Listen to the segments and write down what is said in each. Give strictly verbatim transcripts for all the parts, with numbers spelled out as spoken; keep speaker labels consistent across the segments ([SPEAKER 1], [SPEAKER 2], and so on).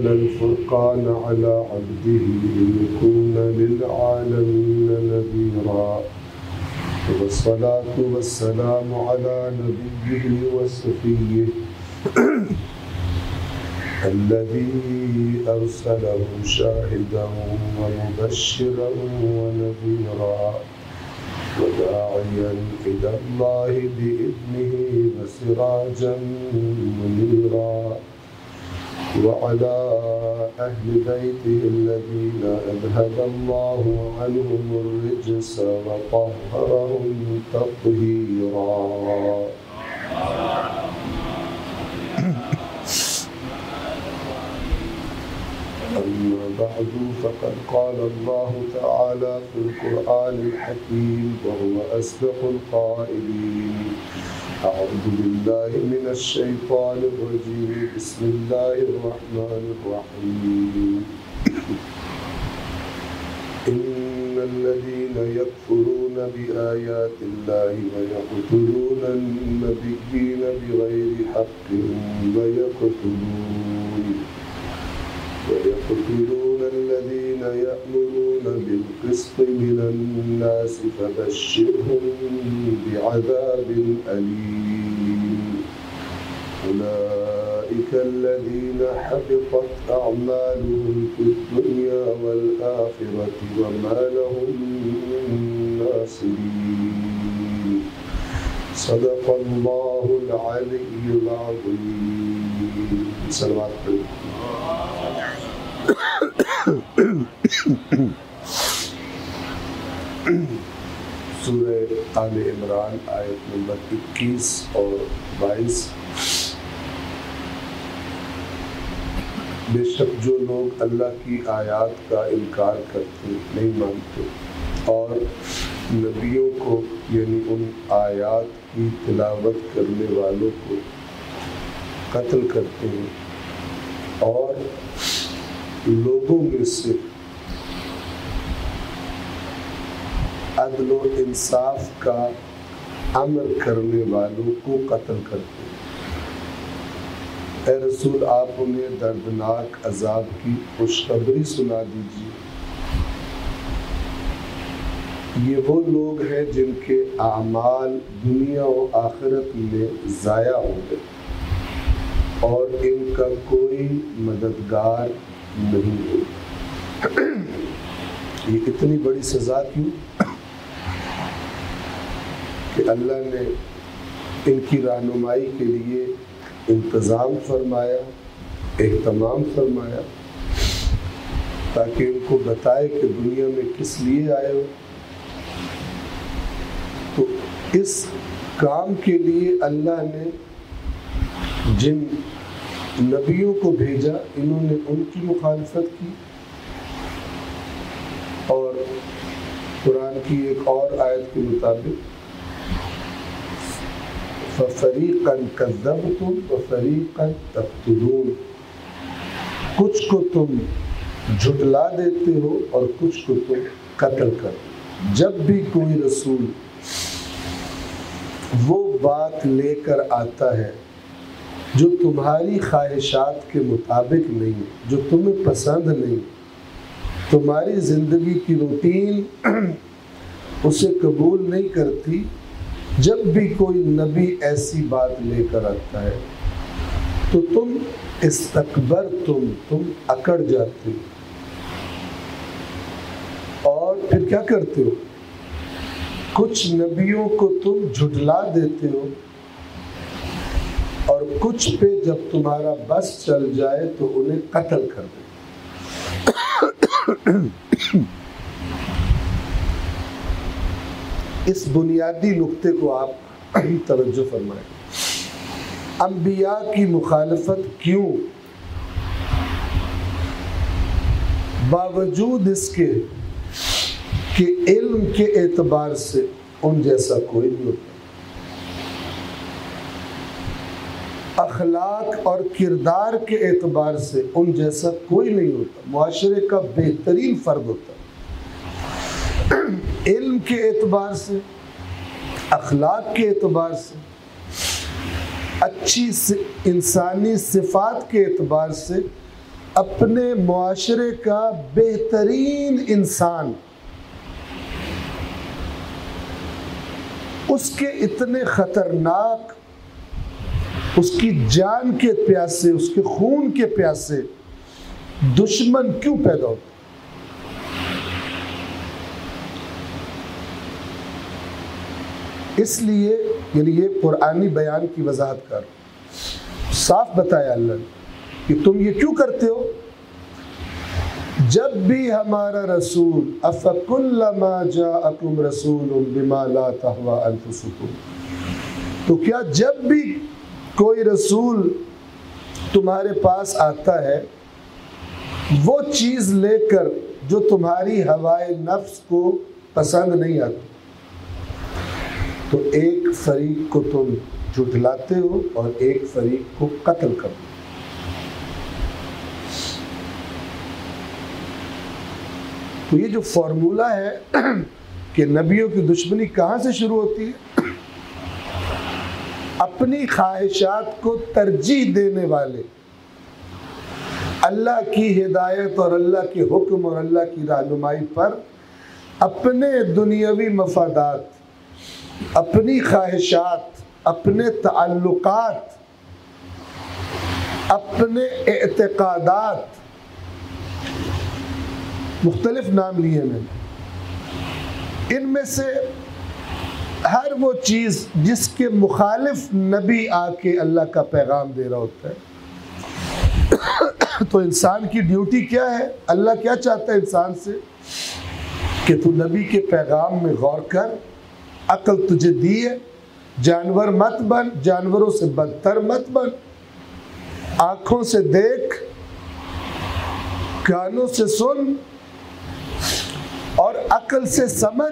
[SPEAKER 1] أنزل الفرقان على عبده ليكون للعالمين نذيرا والصلاة والسلام على نبيه وصفيه الذي أرسله شاهدا ومبشرا ونذيرا وداعيا إلى الله بإذنه وسراجا منيرا وعلى أهل بيته الذين أذهب الله عنهم الرجس وطهرهم تطهيرا. أما بعد فقد قال الله تعالى في القرآن الحكيم وهو أصدق القائلين: أعوذ بالله من الشيطان الرجيم بسم الله الرحمن الرحيم إن الذين يكفرون بآيات الله ويقتلون النبيين بغير حق ويقتلون ويقتلون الذين يأمرون بالقسط من الناس فبشرهم بعذاب أليم. أولئك الذين حبطت أعمالهم في الدنيا والآخرة وما لهم من ناصرين. صدق الله العلي العظيم. صلوات सूरह आले इमरान आयत नंबर इक्कीस और बाईस। बेशक जो लोग अल्लाह की आयत का इनकार करते नहीं मानते और नबियों को यानी उन आयत की तिलावत करने वालों को कत्ल करते हैं और लोगों में से अदल और इंसाफ का अमल करने वालों को कत्ल करते हैं। ऐ रसूल, आप उन्हें दर्दनाक अजाब की खुशखबरी सुना दीजिए। ये वो लोग हैं जिनके आमाल दुनिया और आखिरत में ज़ाया हो गए और इनका कोई मददगार नहीं हो। ये इतनी बड़ी सज़ा क्यों कि अल्लाह ने इनकी रहनुमाई के लिए इंतज़ाम फरमाया, एहतमाम फरमाया ताकि इनको बताए कि दुनिया में किस लिए आए हो। तो इस काम के लिए अल्लाह ने जिन नबियों को भेजा, इन्होंने उनकी मुखालफत की और कुरान की एक और आयत के मुताबिक फ़रीक़न कज़्ज़बतुम व फ़रीक़न तक़्तुलून, कुछ को तुम झुटला देते हो और कुछ को तुम कत्ल कर। जब भी कोई रसूल वो बात लेकर आता है जो तुम्हारी ख्वाहिशात के मुताबिक नहीं, जो तुम्हें पसंद नहीं, तुम्हारी ज़िंदगी की रूटीन उसे कबूल नहीं करती, जब भी कोई नबी ऐसी बात लेकर आता है तो तुम इस्तकबर तुम तुम अकड़ जाते हो और फिर क्या करते हो, कुछ नबियों को तुम झुटला देते हो और कुछ पे जब तुम्हारा बस चल जाए तो उन्हें कत्ल कर दो। इस बुनियादी नुक्ते को आप तवज्जो फरमाएं। अंबिया की मुखालफत क्यों, बावजूद इसके कि इल्म के एतबार से उन जैसा कोई नहीं होता, अखलाक और किरदार के एतबार से उन जैसा कोई नहीं होता, मुआशरे का बेहतरीन फर्द होता। इल्म के एतबार से, अखलाक के एतबार से, अच्छी इंसानी सिफात के एतबार से अपने मुआशरे का बेहतरीन इंसान उसके इतने खतरनाक, उसकी जान के प्यासे, उसके खून के प्यासे दुश्मन क्यों पैदा होते? इसलिए यानी ये कुरानी बयान की वजाहत कर साफ बताया अल्लाह ने कि तुम ये क्यों करते हो। जब भी हमारा रसूल अफ़कुल्लमा जाअकुम रसूलुम बिमा ला तहवा अनफुसुकुम, तो क्या जब भी कोई रसूल तुम्हारे पास आता है वो चीज़ लेकर जो तुम्हारी हवाए नफ्स को पसंद नहीं आती, तो एक फरीक को तुम झुठलाते हो और एक फरीक को कत्ल करते हो। तो ये जो फॉर्मूला है कि नबियों की दुश्मनी कहाँ से शुरू होती है? अपनी ख्वाहिशात को तरजीह देने वाले, अल्लाह की हिदायत और अल्लाह के हुक्म और अल्लाह की रहनुमाई पर अपने दुनियावी मफादात, अपनी ख्वाहिशात, अपने ताल्लुकात, अपने एतकादात, मुख्तलिफ नाम लिए मैंने, इनमें से हर वो चीज़ जिसके मुखालिफ नबी आके अल्लाह का पैगाम दे रहा होता है, तो इंसान की ड्यूटी क्या है? अल्लाह क्या चाहता है इंसान से कि तू नबी के पैगाम में गौर कर, अक्ल तुझे दी है, जानवर मत बन, जानवरों से बदतर मत बन, आँखों से देख, कानों से सुन और अक्ल से समझ,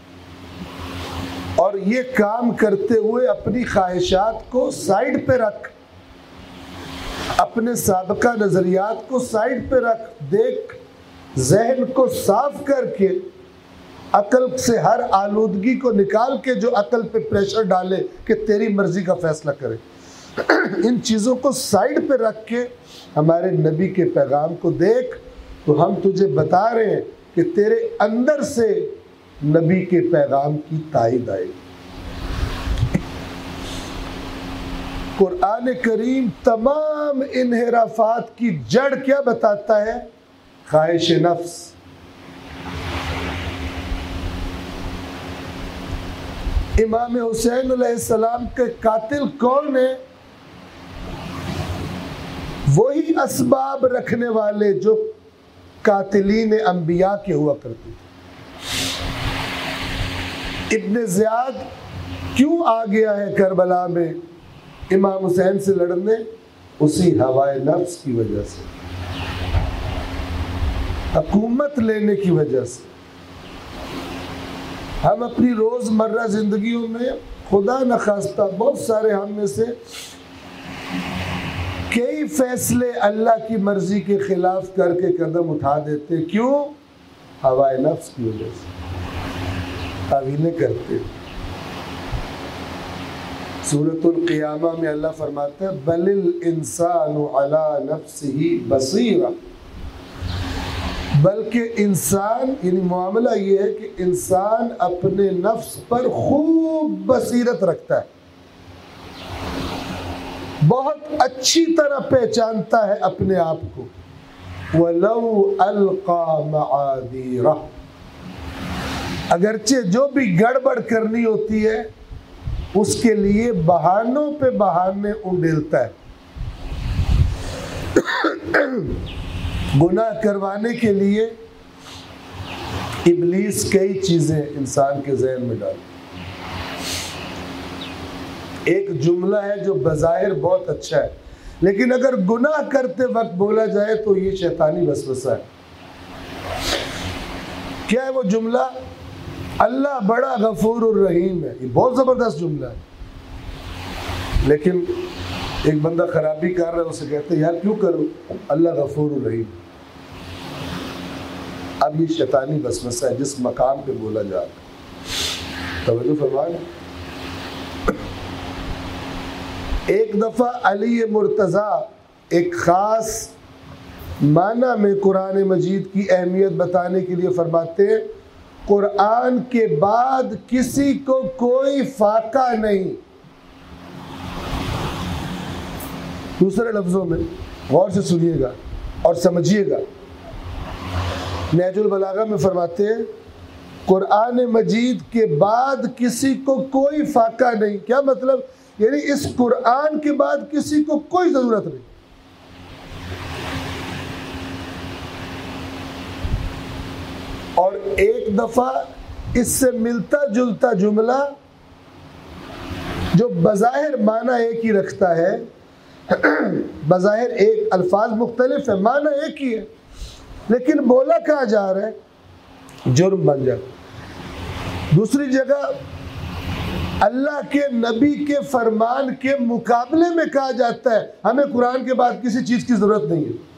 [SPEAKER 1] और ये काम करते हुए अपनी ख्वाहिशात को साइड पे रख, अपने साबिका नज़रियात को साइड पे रख, देख, जहन को साफ करके अकल से हर आलूदगी को निकाल के जो अकल पे प्रेशर डाले कि तेरी मर्जी का फैसला करे, इन चीज़ों को साइड पे रख के हमारे नबी के पैगाम को देख, तो हम तुझे बता रहे हैं कि तेरे अंदर से नबी के पैगाम की तायद आएगी। कुरान करीम तमाम इन्हिराफात की जड़ क्या बताता है? ख्वाहिश नफ्स। इमाम हुसैन अलैहिस्सलाम के कातिल कौन है? वही असबाब रखने वाले जो कातिलीन अंबिया के हुआ करते थे। इब्ने ज़ियाद क्यों आ गया है करबला में इमाम हुसैन से लड़ने? उसी हवाए नफ्स की वजह से, हुकूमत लेने की वजह से। हम अपनी रोज़मर्रा ज़िंदगियों में खुदा न खास्ता बहुत सारे हम में से कई फैसले अल्लाह की मर्जी के खिलाफ करके कदम उठा देते। क्यों? हवाए नफ्स की वजह से तावीलें करते। सूरतुल क़ियामा में अल्लाह फरमाता है बलिल इंसानु अला नफ्सिही बसीरा, बल्कि इंसान यानी मामला ये है कि इंसान अपने नफ्स पर खूब बसीरत रखता है, बहुत अच्छी तरह पहचानता है अपने आप को। वलौ अलका मआदीरा, अगरचे जो भी गड़बड़ करनी होती है उसके लिए बहानों पे बहाने उंडेलता है। गुनाह करवाने के लिए इब्लीस कई चीजें इंसान के ज़हन में डाल। एक जुमला है जो बज़ाहिर बहुत अच्छा है, लेकिन अगर गुनाह करते वक्त बोला जाए तो ये शैतानी वसवसा है। क्या है वो जुमला? अल्लाह बड़ा गफूर और रहीम है। ये बहुत ज़बरदस्त जुमला है, लेकिन एक बंदा खराबी कर रहा है, उसे कहते हैं यार क्यों करो, अल्लाह गफूर और रहीम। अब ये शैतानी वसवसा है जिस मकाम पे बोला जा रहा है। तवज्जो फरमाएं। एक दफ़ा अली मुर्तज़ा एक ख़ास माना में कुरान मजीद की अहमियत बताने के लिए फरमाते हैं कुरान के बाद किसी को कोई फाका नहीं। दूसरे लफ्जों में गौर से सुनिएगा और समझिएगा, नहजुल बलागा में फरमाते हैं कुरान मजीद के बाद किसी को कोई फाका नहीं। क्या मतलब? यानी इस कुरान के बाद किसी को कोई जरूरत नहीं। और एक दफा इससे मिलता जुलता जुमला जो बज़ाहिर माना एक ही रखता है, बज़ाहिर एक अल्फाज मुख्तलिफ है, माना एक ही है, लेकिन बोला कहा जा रहा है जुर्म बन जाता। दूसरी जगह अल्लाह के नबी के फरमान के मुकाबले में कहा जाता है हमें कुरान के बाद किसी चीज की जरूरत नहीं है।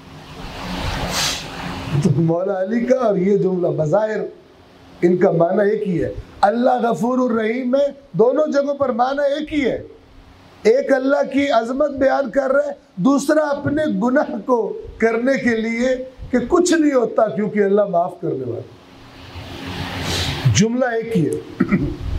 [SPEAKER 1] तो मौला अली का और ये जुमला बज़ाहिर इनका माना एक ही है। अल्लाह गफूरुर रहीम है, दोनों जगहों पर माना एक ही है। एक अल्लाह की अजमत बयान कर रहा है, दूसरा अपने गुनाह को करने के लिए कि कुछ नहीं होता क्योंकि अल्लाह माफ करने वाला। जुमला एक ही है।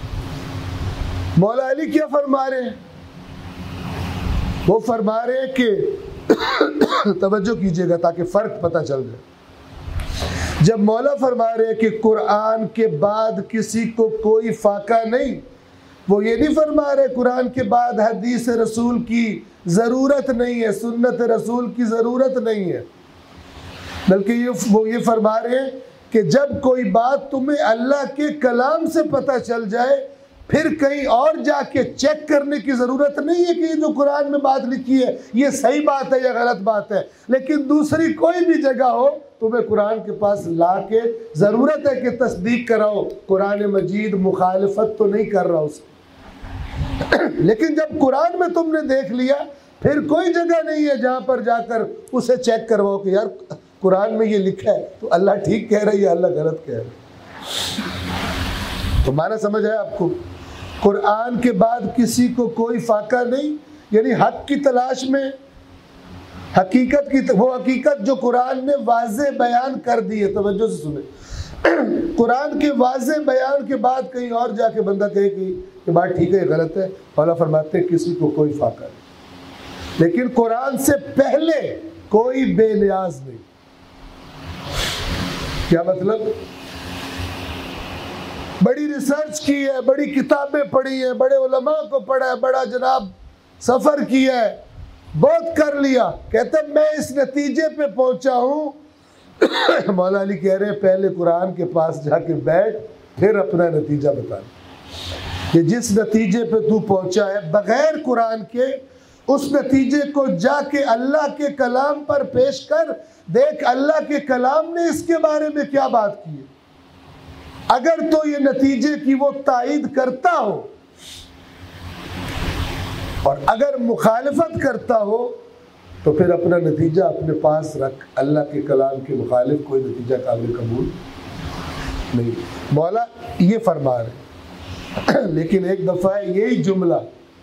[SPEAKER 1] मौला अली क्या फरमा रहे हैं? वो फरमा रहे हैं कि तवज्जो कीजिएगा ताकि फर्क पता चल जाए। जब मौला फरमा रहे हैं कि कुरान के बाद किसी को कोई फाका नहीं, वो ये नहीं फरमा रहे कुरान के बाद हदीस रसूल की ज़रूरत नहीं है, सुन्नत रसूल की ज़रूरत नहीं है, बल्कि ये वो ये फरमा रहे हैं कि जब कोई बात तुम्हें अल्लाह के कलाम से पता चल जाए फिर कहीं और जाके चेक करने की ज़रूरत नहीं है कि ये जो कुरान में बात लिखी है ये सही बात है या गलत बात है। लेकिन दूसरी कोई भी जगह हो तुम्हें कुरान के पास ला के ज़रूरत है कि तस्दीक कराओ कुरान मजीद मुखालिफत तो नहीं कर रहा उसे। लेकिन जब कुरान में तुमने देख लिया फिर कोई जगह नहीं है जहाँ पर जाकर उसे चेक करवाओ कि यार कुरान में ये लिखा है तो अल्लाह ठीक कह रहा है या अल्लाह गलत कह रहा है। तो माना समझ है आपको? कुरान के बाद किसी को कोई फाका नहीं, यानी हक की तलाश में हकीकत की वो हकीकत जो कुरान ने वाज़े बयान कर दी है। तवज्जो से सुने, कुरान के वाज़े बयान के बाद कहीं और जाके बंदा कहे कि ये बात ठीक है गलत है, मौला फरमाते हैं किसी को कोई फाका नहीं। लेकिन कुरान से पहले कोई बेनियाज नहीं। क्या मतलब? बड़ी रिसर्च की है, बड़ी किताबें पढ़ी है, बड़े उलमा को पढ़ा है, बड़ा जनाब सफ़र किया है, बहुत कर लिया, कहते मैं इस नतीजे पे पहुंचा हूँ। मौला अली कह रहे हैं पहले कुरान के पास जाके बैठ फिर अपना नतीजा बता। कि जिस नतीजे पे तू पहुंचा है बगैर कुरान के, उस नतीजे को जाके अल्लाह के कलाम पर पेश कर, देख अल्लाह के कलाम ने इसके बारे में क्या बात की है। अगर तो ये नतीजे की वो तायीद करता हो और अगर मुखालिफत करता हो तो फिर अपना नतीजा अपने पास रख। अल्लाह के कलाम के मुखालिफ कोई नतीजा काबिल कबूल नहीं। मौला ये फरमा रहे। लेकिन एक दफ़ा यही जुमला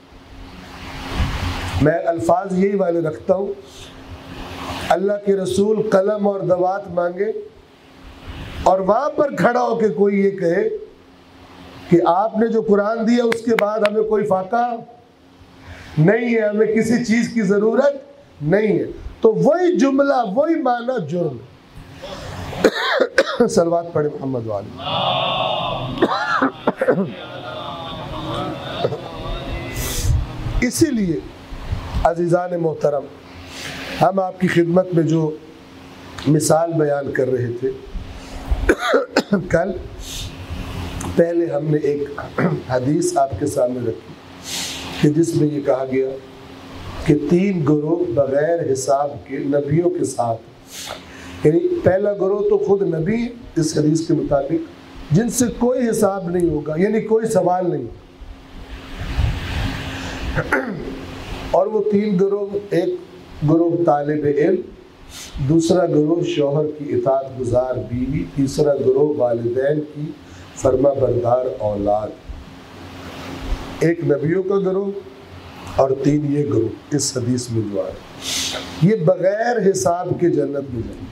[SPEAKER 1] मैं अल्फाज यही वाले रखता हूँ, अल्लाह के रसूल कलम और दवात मांगे और वहाँ पर खड़ा होकर कोई ये कहे कि आपने जो कुरान दिया उसके बाद हमें कोई फाका नहीं है, हमें किसी चीज़ की ज़रूरत नहीं है, तो वही जुमला वही माना जुर्म। सलवात पढ़े मोहम्मद वाले। इसीलिए अज़ीज़ान मोहतरम, हम आपकी खिदमत में जो मिसाल बयान कर रहे थे कल, पहले हमने एक हदीस आपके सामने रखी कि जिसमें ये कहा गया कि तीन गुरोह बगैर हिसाब के नबियों के साथ, यानी पहला गुरोह तो खुद नबी इस हदीस के मुताबिक जिनसे कोई हिसाब नहीं होगा, यानी कोई सवाल नहीं। और वो तीन गुरोह, एक गुरोह तालिब इल्म, दूसरा गुरोह शौहर की इताअत गुजार बीवी, तीसरा गुरोह वालिदैन की फरमा बरदार औलाद। एक नबियों का गुरोह और तीन ये गुरोह इस हदीस में जो आए। ये बगैर हिसाब के जन्नत में जाएंगे।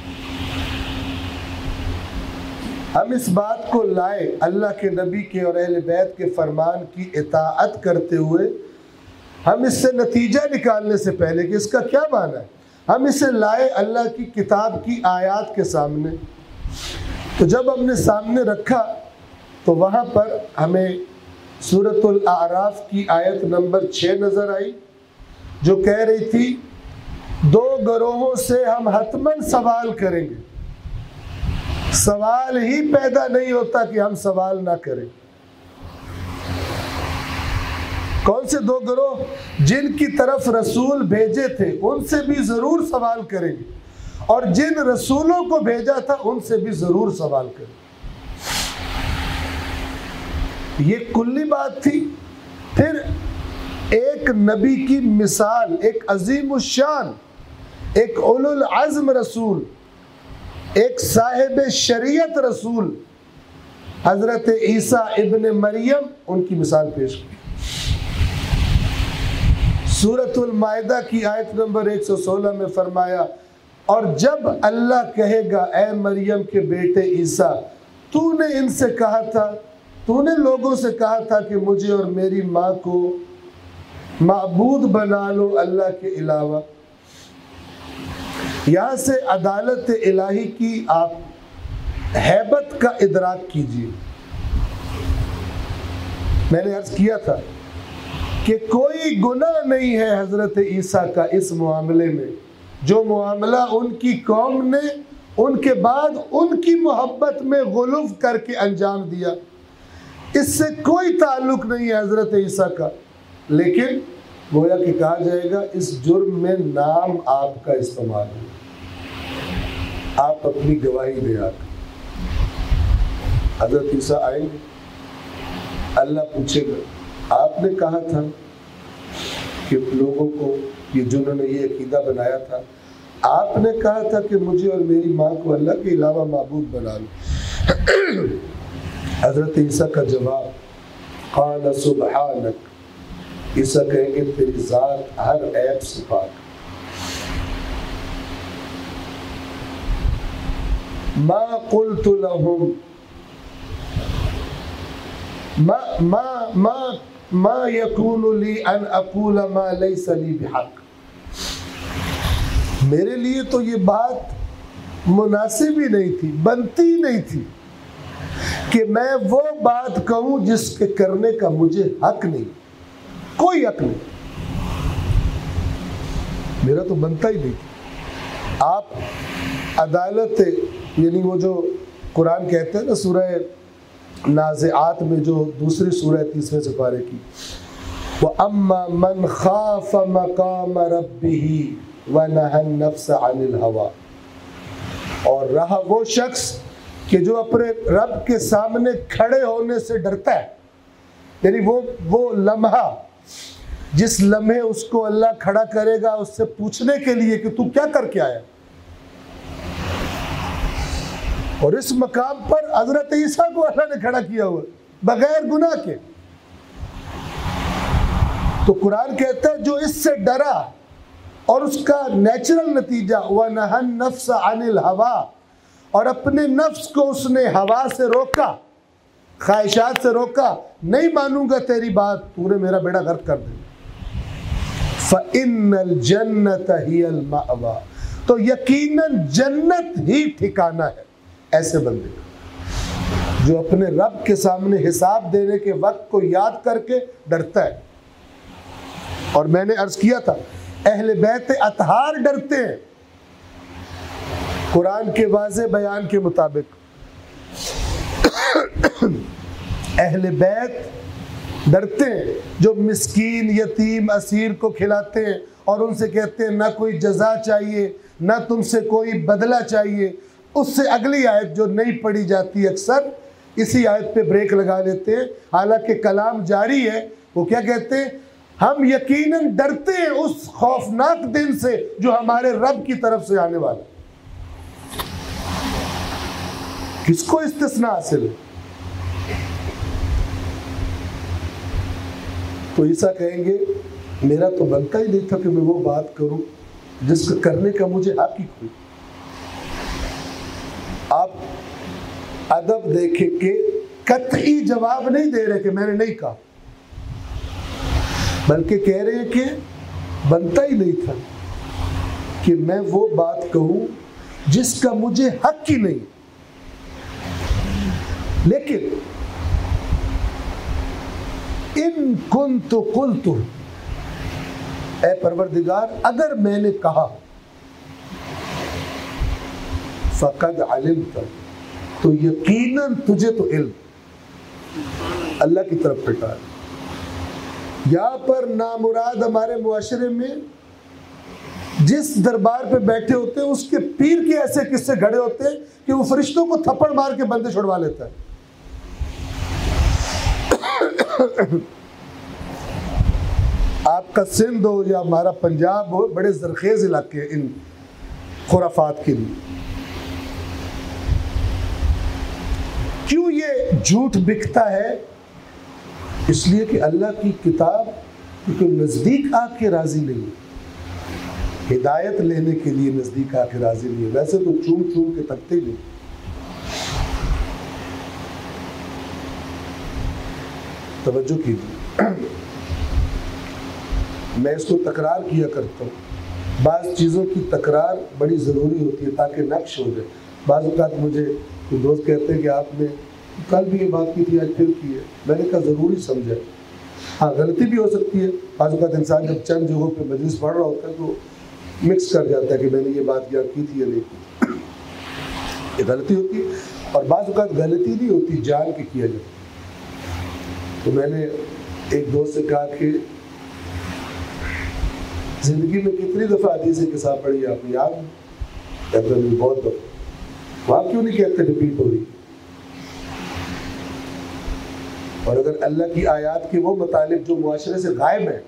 [SPEAKER 1] हम इस बात को लाए अल्लाह के नबी के और अहले बैत के फरमान की इताअत करते हुए, हम इससे नतीजा निकालने से पहले कि इसका क्या माना है, हम इसे लाए अल्लाह की किताब की आयत के सामने। तो जब हमने सामने रखा तो वहाँ पर हमें सूरतुल आराफ की आयत नंबर छः नज़र आई, जो कह रही थी दो गिरोहों से हम हतमन सवाल करेंगे। सवाल ही पैदा नहीं होता कि हम सवाल ना करें। कौन से दो गिरोह? जिनकी तरफ रसूल भेजे थे उनसे भी जरूर सवाल करेंगे, और जिन रसूलों को भेजा था उनसे भी जरूर सवाल करेंगे। ये कुल्ली बात थी। फिर एक नबी की मिसाल, एक अजीम शान, एक उलुल अज़्म रसूल, एक साहिब शरीयत रसूल हजरत ईसा इब्न मरियम, उनकी मिसाल पेश की। सूरतुल माइदा की आयत नंबर एक सौ सोलह में फरमाया, और जब अल्लाह कहेगा ए मरियम के बेटे ईसा, तूने इनसे कहा था, तूने लोगों से कहा था कि मुझे और मेरी माँ को माबूद बना लो अल्लाह के अलावा। यहाँ से अदालत इलाही की आप हैबत का इदराक कीजिए। मैंने अर्ज किया था कि कोई गुनाह नहीं है हजरत ईसा का इस मामले में, जो मामला उनकी कौम ने उनके बाद उनकी मोहब्बत में गुलूफ करके अंजाम दिया, इससे कोई ताल्लुक नहीं है हजरत ईसा का। लेकिन गोया कि कहा जाएगा इस जुर्म में नाम आपका इस्तेमाल है, आप अपनी गवाही दे आकर। हजरत ईसा आएंगे, अल्लाह पूछेगा आपने कहा था कि लोगों को, ये जिन्होंने ये अकीदा बनाया था, आपने कहा था कि मुझे और मेरी माँ को अल्लाह के अलावा माबूद बना लो। हजरत ईसा का जवाब क़ाल सुब्हानक, ईसा कहेंगे तेरी ज़ात हर ऐब से पाक। मा क़ुल्तु लहुम मा मा मा मा यकूनु ली अन अक़ूल मा लैसा ली बिहक़। मेरे लिए तो ये बात मुनासिब ही नहीं थी, बनती ही नहीं थी कि मैं वो बात कहूं जिसके करने का मुझे हक नहीं, कोई हक नहीं, मेरा तो बनता ही नहीं। आप अदालत, यानी वो जो कुरान कहते हैं ना सूरह नाज़िआत में, जो दूसरी सूरह तीसरे सिपारे की, वो अम्मा मन खाफ मकाम रब्बिही व नहन नफ्स अनिल हवा, और रहा वो शख्स कि जो अपने रब के सामने खड़े होने से डरता है, यानी वो वो लम्हा जिस लम्हे उसको अल्लाह खड़ा करेगा उससे पूछने के लिए कि तू क्या करके आया, और इस मकाम पर हजरत ईसा को अल्लाह ने खड़ा किया हुआ बगैर गुनाह के। तो कुरान कहता है जो इससे डरा और उसका नेचुरल नतीजा व नहन नफ्स अनिल हवा, और अपने नफ्स को उसने हवा से रोका, ख्वाहिशात से रोका, नहीं मानूंगा तेरी बात, तूने मेरा बेड़ा गर्क कर दे। फ़इन्नल जन्नत हियल मअवा, तो यकीनन जन्नत ही ठिकाना है ऐसे बंदे का जो अपने रब के सामने हिसाब देने के वक्त को याद करके डरता है। और मैंने अर्ज किया था अहले बैत अतहार डरते हैं कुरान के वाज़े बयान के मुताबिक। अहले बैत डरते हैं जो मिस्कीन, यतीम, असीर को खिलाते हैं और उनसे कहते हैं ना कोई जज़ा चाहिए, ना तुमसे कोई बदला चाहिए। उससे अगली आयत जो नहीं पढ़ी जाती अक्सर, इसी आयत पे ब्रेक लगा लेते हैं, हालांकि कलाम जारी है। वो क्या कहते हैं, हम यकीनन डरते हैं उस खौफनाक दिन से जो हमारे रब की तरफ से आने वाला। किसको इस्तिस्ना हासिल है? तो ईसा कहेंगे मेरा तो बनता ही नहीं था कि मैं वो बात करूं जिसका करने का मुझे हक ही कोई। आप अदब देखे कि कतई जवाब नहीं दे रहे कि मैंने नहीं कहा, बल्कि कह रहे हैं कि बनता ही नहीं था कि मैं वो बात कहूं जिसका मुझे हक ही नहीं। लेकिन इन कुन्तु कुल्तु, ऐ परवरदिगार अगर मैंने कहा, फ़क़द अलिमत, तो यकीनन तुझे तो इल्म, अल्लाह की तरफ फिटा है। यहाँ पर नामुराद हमारे मुआशरे में जिस दरबार पे बैठे होते हैं उसके पीर के ऐसे किस्से घड़े होते हैं कि वो फरिश्तों को थप्पड़ मार के बंदे छुड़वा लेता है। आपका सिंध हो या हमारा पंजाब हो, बड़े जरखेज इलाके हैं इन खुराफात के लिए। क्यों ये झूठ बिकता है? इसलिए कि अल्लाह की किताब क्योंकि नज़दीक आके राजी नहीं, हिदायत लेने के लिए नज़दीक आके राजी नहीं है। वैसे तो चूम चूम के तकते नहीं। तवज्जो कीजिए, मैं इसको तकरार किया करता हूँ। बाज़ चीज़ों की तकरार बड़ी ज़रूरी होती है ताकि नक्श हो जाए। बाज़ औक़ात मुझे तो दोस्त कहते हैं कि आपने कल भी ये बात की थी, आज फिर की है। मैंने कहा ज़रूरी समझा। हाँ, गलती भी हो सकती है। बाज़ औक़ात इंसान जब चंद जगहों पे मजलिस पढ़ रहा होता है तो मिक्स कर जाता है कि मैंने ये बात क्या की थी या नहीं की। ये गलती होती है, और बाज़ औक़ात गलती नहीं होती, जान के किया जाता। तो मैंने एक दोस्त से कहा कि ज़िंदगी में कितनी दफ़ा हदीस के साथ पढ़ी आपने, याद? कहते हैं बहुत दफ़ा। वहाँ क्यों नहीं कहते रिपीट हो रही? और अगर अल्लाह की आयत के वो मुतालिब जो मुआशरे से गायब है,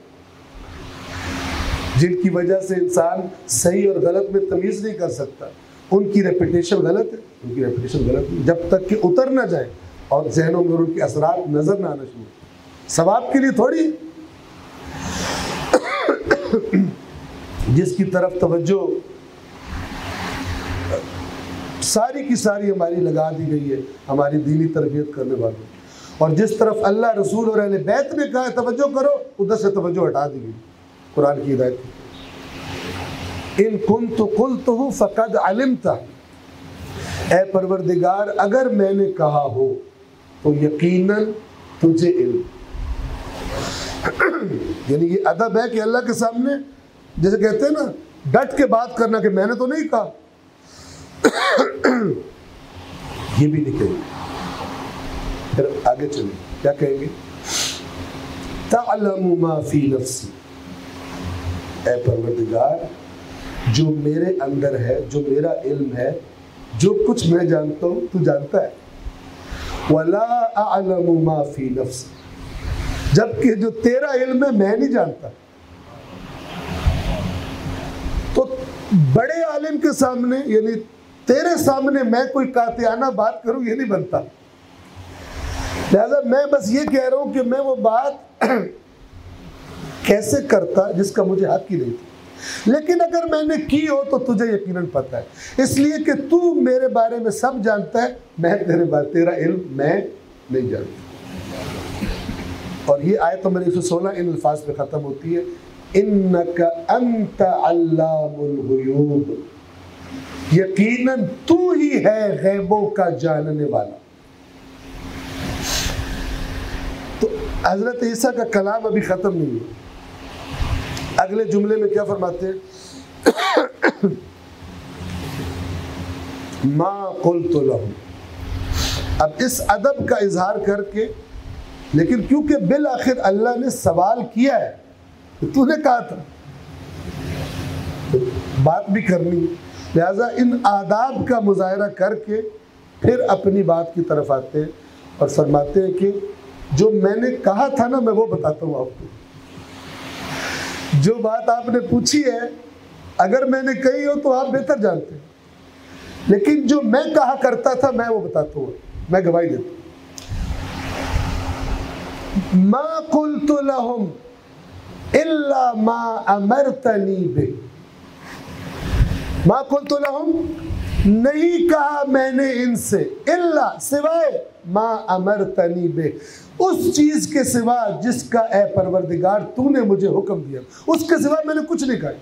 [SPEAKER 1] जिनकी वजह से इंसान सही और गलत में तमीज़ नहीं कर सकता, उनकी रेपुटेशन गलत है, उनकी रेपुटेशन गलत है जब तक कि उतर ना जाए और जहनों में उनके असरात नजर ना आना शुरू। सवाब के लिए थोड़ी जिसकी तरफ तवज्जो सारी की सारी हमारी लगा दी गई है हमारी दीनी तरबियत करने वालों, और जिस तरफ अल्लाह रसूल और अहले बैत ने कहा तवज्जो करो, उधर से तवज्जो हटा दी गई कुरान की हिदायत। इन कुन्तु कुल्तुहु फ़क़द अलिमत, ऐ परवरदिगार अगर मैंने कहा हो तो यकीनन तुझे इल्म। यानी ये अदब है कि अल्लाह के सामने जैसे कहते हैं ना, डट के बात करना कि मैंने तो नहीं कहा, ये भी नहीं कहेंगे। फिर आगे चलिए क्या कहेंगे? तअलमु मा फी नफ्सी, ऐ परवरदिगार जो मेरे अंदर है, जो मेरा इल्म है, जो कुछ मैं जानता हूँ तू जानता है। वला अअलमु मा फी नफ्सी, जबकि जो तेरा इल्म है मैं नहीं जानता। तो बड़े आलिम के सामने यानी तेरे सामने मैं कोई कातियाना बात करूं ये नहीं बनता। लिहाजा मैं बस ये कह रहा हूं कि मैं वो बात कैसे करता जिसका मुझे हक ही नहीं था, लेकिन अगर मैंने की हो तो तुझे यकीनन पता है, इसलिए कि तू मेरे बारे में सब जानता है, मैं तेरे बारे तेरा इल्म मैं नहीं जानता। और ये आयत तो मेरे एक सौ सोलह इन अल्फाज पे ख़त्म होती है, इन्नका अंत अल्लामुल गुयूब, यकीनन तू ही है गैबों का जानने वाला। तो हजरत ईसा का कलाम अभी ख़त्म नहीं है। अगले जुमले में क्या फरमाते हैं? मा कुल्तु लहुम। अब इस अदब का इजहार करके, लेकिन क्योंकि बिल आखिर अल्लाह ने सवाल किया है तो तूने कहा था, तो बात भी करनी, लिहाजा इन आदाब का मुजाहरा करके फिर अपनी बात की तरफ आते हैं और फरमाते हैं कि जो मैंने कहा था ना मैं वो बताता हूँ आपको। जो बात आपने पूछी है अगर मैंने कही हो तो आप बेहतर जानते हैं, लेकिन जो मैं कहा करता था मैं वो बताता हूँ, मैं गवाही देता हूँ। मा कुल्तु लहुम इल्ला मा अमरतनी बिह, मा कुल्तु लहुम, नहीं कहा मैंने इनसे, इल्ला सिवाय, मा अमरतनी बे, उस चीज के सिवा जिसका ए परवरदिगार तूने मुझे हुक्म दिया, उसके सिवा मैंने कुछ नहीं कहा।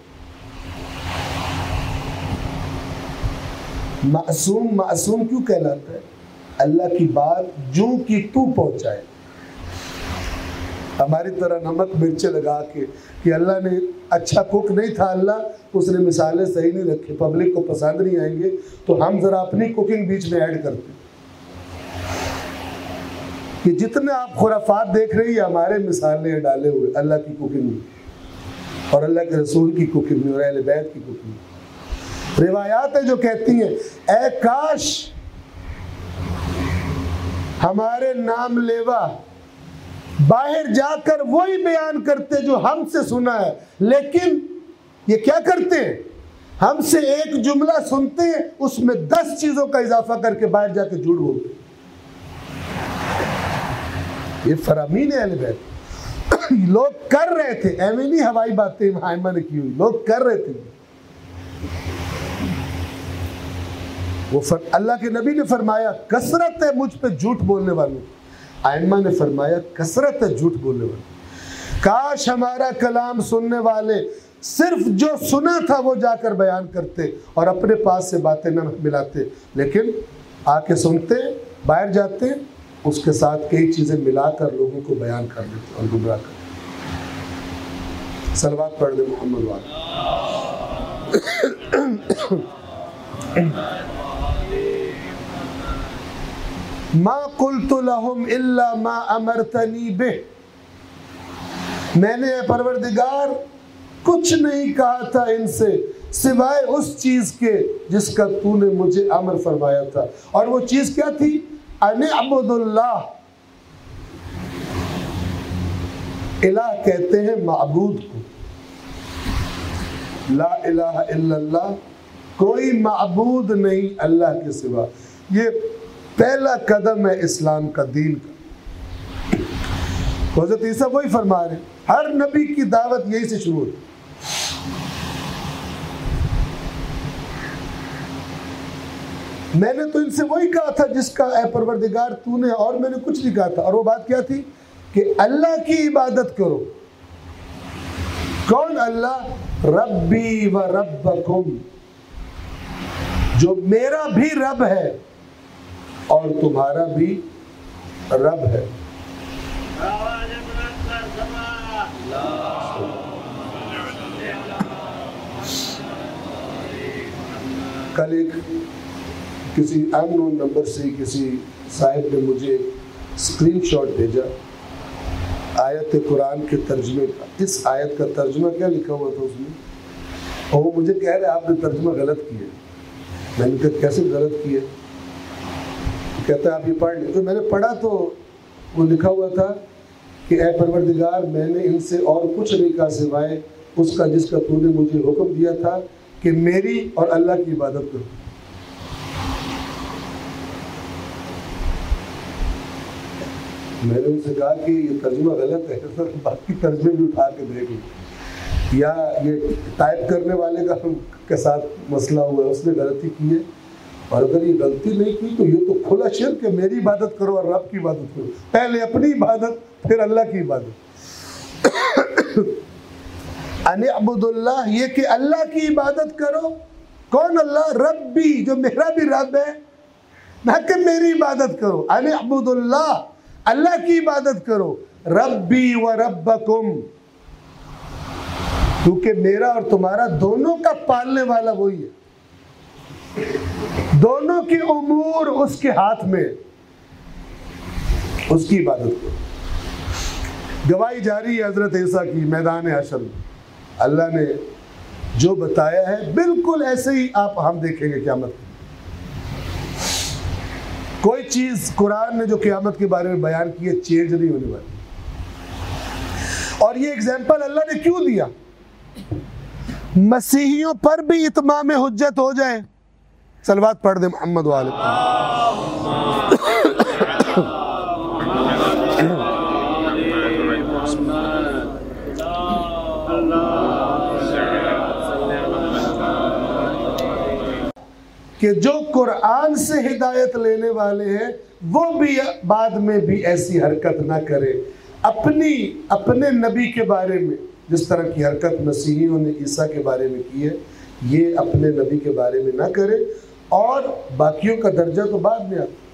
[SPEAKER 1] मासूम मासूम क्यों कहलाता है? अल्लाह की बात जो कि तू पहुंचाए। हमारी तरह नमक मिर्चे लगा के कि अल्लाह ने अच्छा कुक नहीं था, अल्लाह उसने मिसालें सही नहीं रखी, पब्लिक को पसंद नहीं आएंगे, तो हम जरा अपनी कुकिंग बीच में ऐड करते हैं कि जितने आप खुराफात देख रही है हमारे मिसालें डाले हुए अल्लाह की कुकिंग में और अल्लाह के रसूल की कुकिंग में और अहले बैत की कुकिंग में। रिवायात है जो कहती हैं, ऐ काश हमारे नाम लेवा बाहर जाकर वही बयान करते जो हमसे सुना है, लेकिन ये क्या करते हैं, हमसे एक जुमला सुनते हैं उसमें दस चीजों का इजाफा करके बाहर जाकर झूठ बोलते हैं। ये फरामीन है अहले बैत। लोग कर रहे थे, एवं नहीं हवाई बातें आयमा ने की हुई, लोग कर रहे थे। वो फर, अल्लाह के नबी ने फरमाया कसरत है मुझ पे झूठ बोलने वालों, आयमा ने फरमाया कसरत है झूठ बोलने वाले। काश हमारा कलाम सुनने वाले सिर्फ जो सुना था वो जाकर बयान करते और अपने पास से बातें न मिलाते, लेकिन आके सुनते, बाहर जाते, उसके साथ कई चीजें मिलाकर लोगों को बयान कर देते और गुमराह कर देते। सलवात पढ़ दे मोहम्मद वाला। मा कुल्तु लहुम इल्ला मा अमरतनी बे, मैंने परवरदिगार कुछ नहीं कहा था इनसे सिवाय उस चीज के जिसका तूने मुझे अमर फरमाया था। और वो चीज क्या थी? अने अब्दुल्लाह, इलाह कहते हैं माबूद को, ला इलाहा इल्लल्लाह, कोई माबूद नहीं अल्लाह के सिवा। ये पहला कदम है इस्लाम का, दीन का। हज़रत ईसा वही फरमा रहे, हर नबी की दावत यही से शुरू होती। मैंने तो इनसे वही कहा था जिसका ए परवरदिगार तूने, और मैंने कुछ नहीं कहा था। और वो बात क्या थी कि अल्लाह की इबादत करो। कौन अल्लाह? रब्बी व रब्बकुम, जो मेरा भी रब है और तुम्हारा भी रब है। कल एक किसी अननोन नंबर से किसी साहिब ने मुझे स्क्रीनशॉट भेजा आयत कुरान के तर्जमे का। इस आयत का तर्जमा क्या लिखा हुआ था उसमें, और वो मुझे कह रहे आपने तर्जमा गलत किया। मैंने कहा कैसे गलत किया? कहता है आप ये पढ़ ली। तो मैंने पढ़ा तो वो लिखा हुआ था कि ऐ परवरदिगार मैंने इनसे और कुछ नहीं कहा सिवाय उसका जिसका तूने मुझे हुक्म दिया था कि मेरी और अल्लाह की इबादत करो। मैंने उनसे कहा कि ये तर्जुमा गलत है, तो बाकी तर्जुमे भी उठा के देख लो, या ये टाइप करने वाले का के साथ मसला हुआ है, उसने गलती की है। और अगर ये गलती नहीं की तो ये तो खुला शिर्क है, मेरी इबादत करो और रब की इबादत करो। पहले अपनी इबादत फिर अल्लाह की इबादत। अने अब्दुल्लाह, ये कि अल्लाह की इबादत करो। कौन अल्लाह? रब्बी, जो मेरा भी रब है, ना कि मेरी इबादत करो। अने अब्दुल्लाह, अल्लाह की इबादत करो। रब्बी व रब्बकुम, क्योंकि मेरा और तुम्हारा दोनों का पालने वाला वही है, दोनों के उमूर उसके हाथ में, उसकी इबादत करो। गवाही जारी है हजरत ईसा की मैदान हशर में। अल्लाह ने जो बताया है बिल्कुल ऐसे ही आप हम देखेंगे क़यामत में। कोई चीज कुरान ने जो क़यामत के बारे में बयान की है चेंज नहीं होने वाली। और ये एग्जाम्पल अल्लाह ने क्यों दिया? मसीहियों पर भी इत्माम हुज्जत हो जाए। सलवात पढ़ दे मोहम्मद वाले। कि जो कुरान से हिदायत लेने वाले हैं वो भी बाद में भी ऐसी हरकत ना करे, अपनी अपने नबी के बारे में जिस तरह की हरकत मसीहियों ने ईसा के बारे में की है, ये अपने नबी के बारे में ना करे। और बाकियों का दर्जा तो बाद में आता।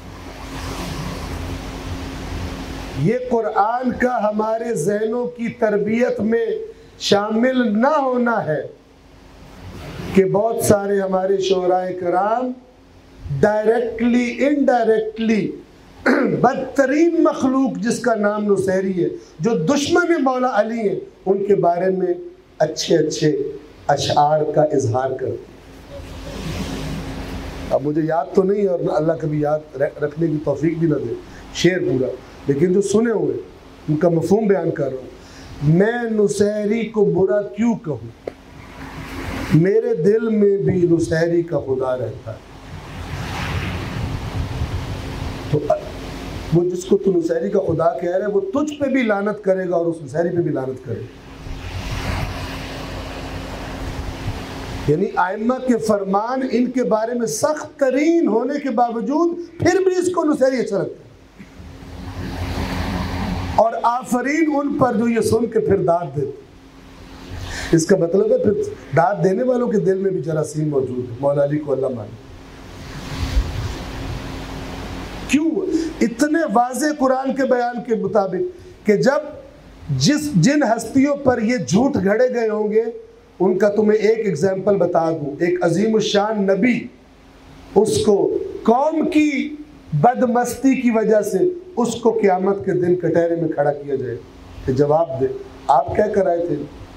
[SPEAKER 1] ये कुरान का हमारे ज़हनों की तरबियत में शामिल ना होना है कि बहुत सारे हमारे शोराए कराम डायरेक्टली इनडायरेक्टली बदतरीन मखलूक जिसका नाम नुसैरी है, जो दुश्मन मौला अली है, उनके बारे में अच्छे अच्छे अशआर का इजहार करते। अब मुझे याद तो नहीं और अल्लाह कभी याद रखने की तौफीक भी ना दे शेर पूरा, लेकिन जो सुने हुए उनका मफहूम बयान कर रहा हूँ। मैं नुसैरी को बुरा क्यों कहूँ, मेरे दिल में भी नुसैरी का खुदा रहता है। तो वो जिसको तू नुसैरी का खुदा कह रहा है वो तुझ पे भी लानत करेगा और उस नुसैरी पे भी लानत करेगा। यानी आइम्मा के फरमान इनके बारे में सख्त तरीन होने के बावजूद फिर भी इसको नुसैरी अच्छा लगता है, और आफरीन उन पर जो ये सुन के फिर दाद देते। इसका मतलब है फिर दाद देने वालों के दिल में भी जरासीम मौजूद है। मौला अली को अल्लाह माने। क्यों? इतने वाज़े कुरान के बयान के मुताबिक कि जब जिस जिन हस्तियों पर ये झूठ घड़े गए होंगे उनका तुम्हें एक एग्जाम्पल बता दूं। एक अजीम शान नबी, उसको कौम की बदमस्ती की वजह से उसको क़यामत के दिन कटहरे में खड़ा किया जाए कि जवाब दे आप क्या कराए थे।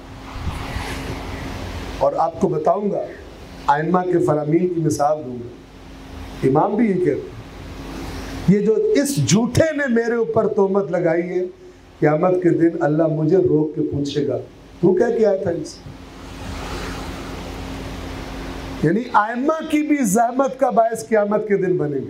[SPEAKER 1] और आपको बताऊंगा, आइम्मा के फरामीन की मिसाल दूंगा। इमाम भी ये कहते हैं, ये जो इस झूठे ने मेरे ऊपर तोहमत लगाई है, क़यामत के दिन अल्लाह मुझे रोक के पूछेगा तू क्या किया था इसे। यानी आइम्मा की भी ज़हमत का बायस क़यामत के दिन बनेंगे।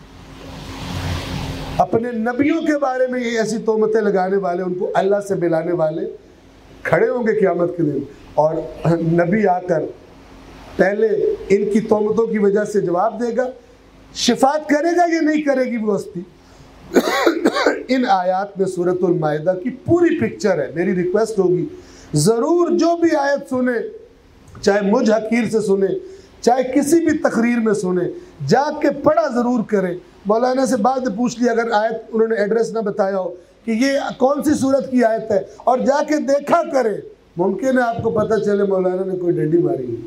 [SPEAKER 1] अपने नबियों के बारे में ये ऐसी तोहमतें लगाने वाले, उनको अल्लाह से मिलाने वाले खड़े होंगे क़यामत के दिन, और नबी आकर पहले इनकी तोहमतों की वजह से जवाब देगा। शिफात करेगा या नहीं करेगी वो हस्ती। इन आयत में सूरतुल माइदा की पूरी पिक्चर है। मेरी रिक्वेस्ट होगी, ज़रूर जो भी आयत सुने, चाहे मुझ हकीर से सुने, चाहे किसी भी तकरीर में सुने, जाके पढ़ा ज़रूर करें। मौलाना से बाद में पूछ लिया अगर आयत उन्होंने एड्रेस ना बताया हो कि ये कौन सी सूरत की आयत है, और जाके देखा करें। मुमकिन है आपको पता चले मौलाना ने कोई डंडी मारी हुई,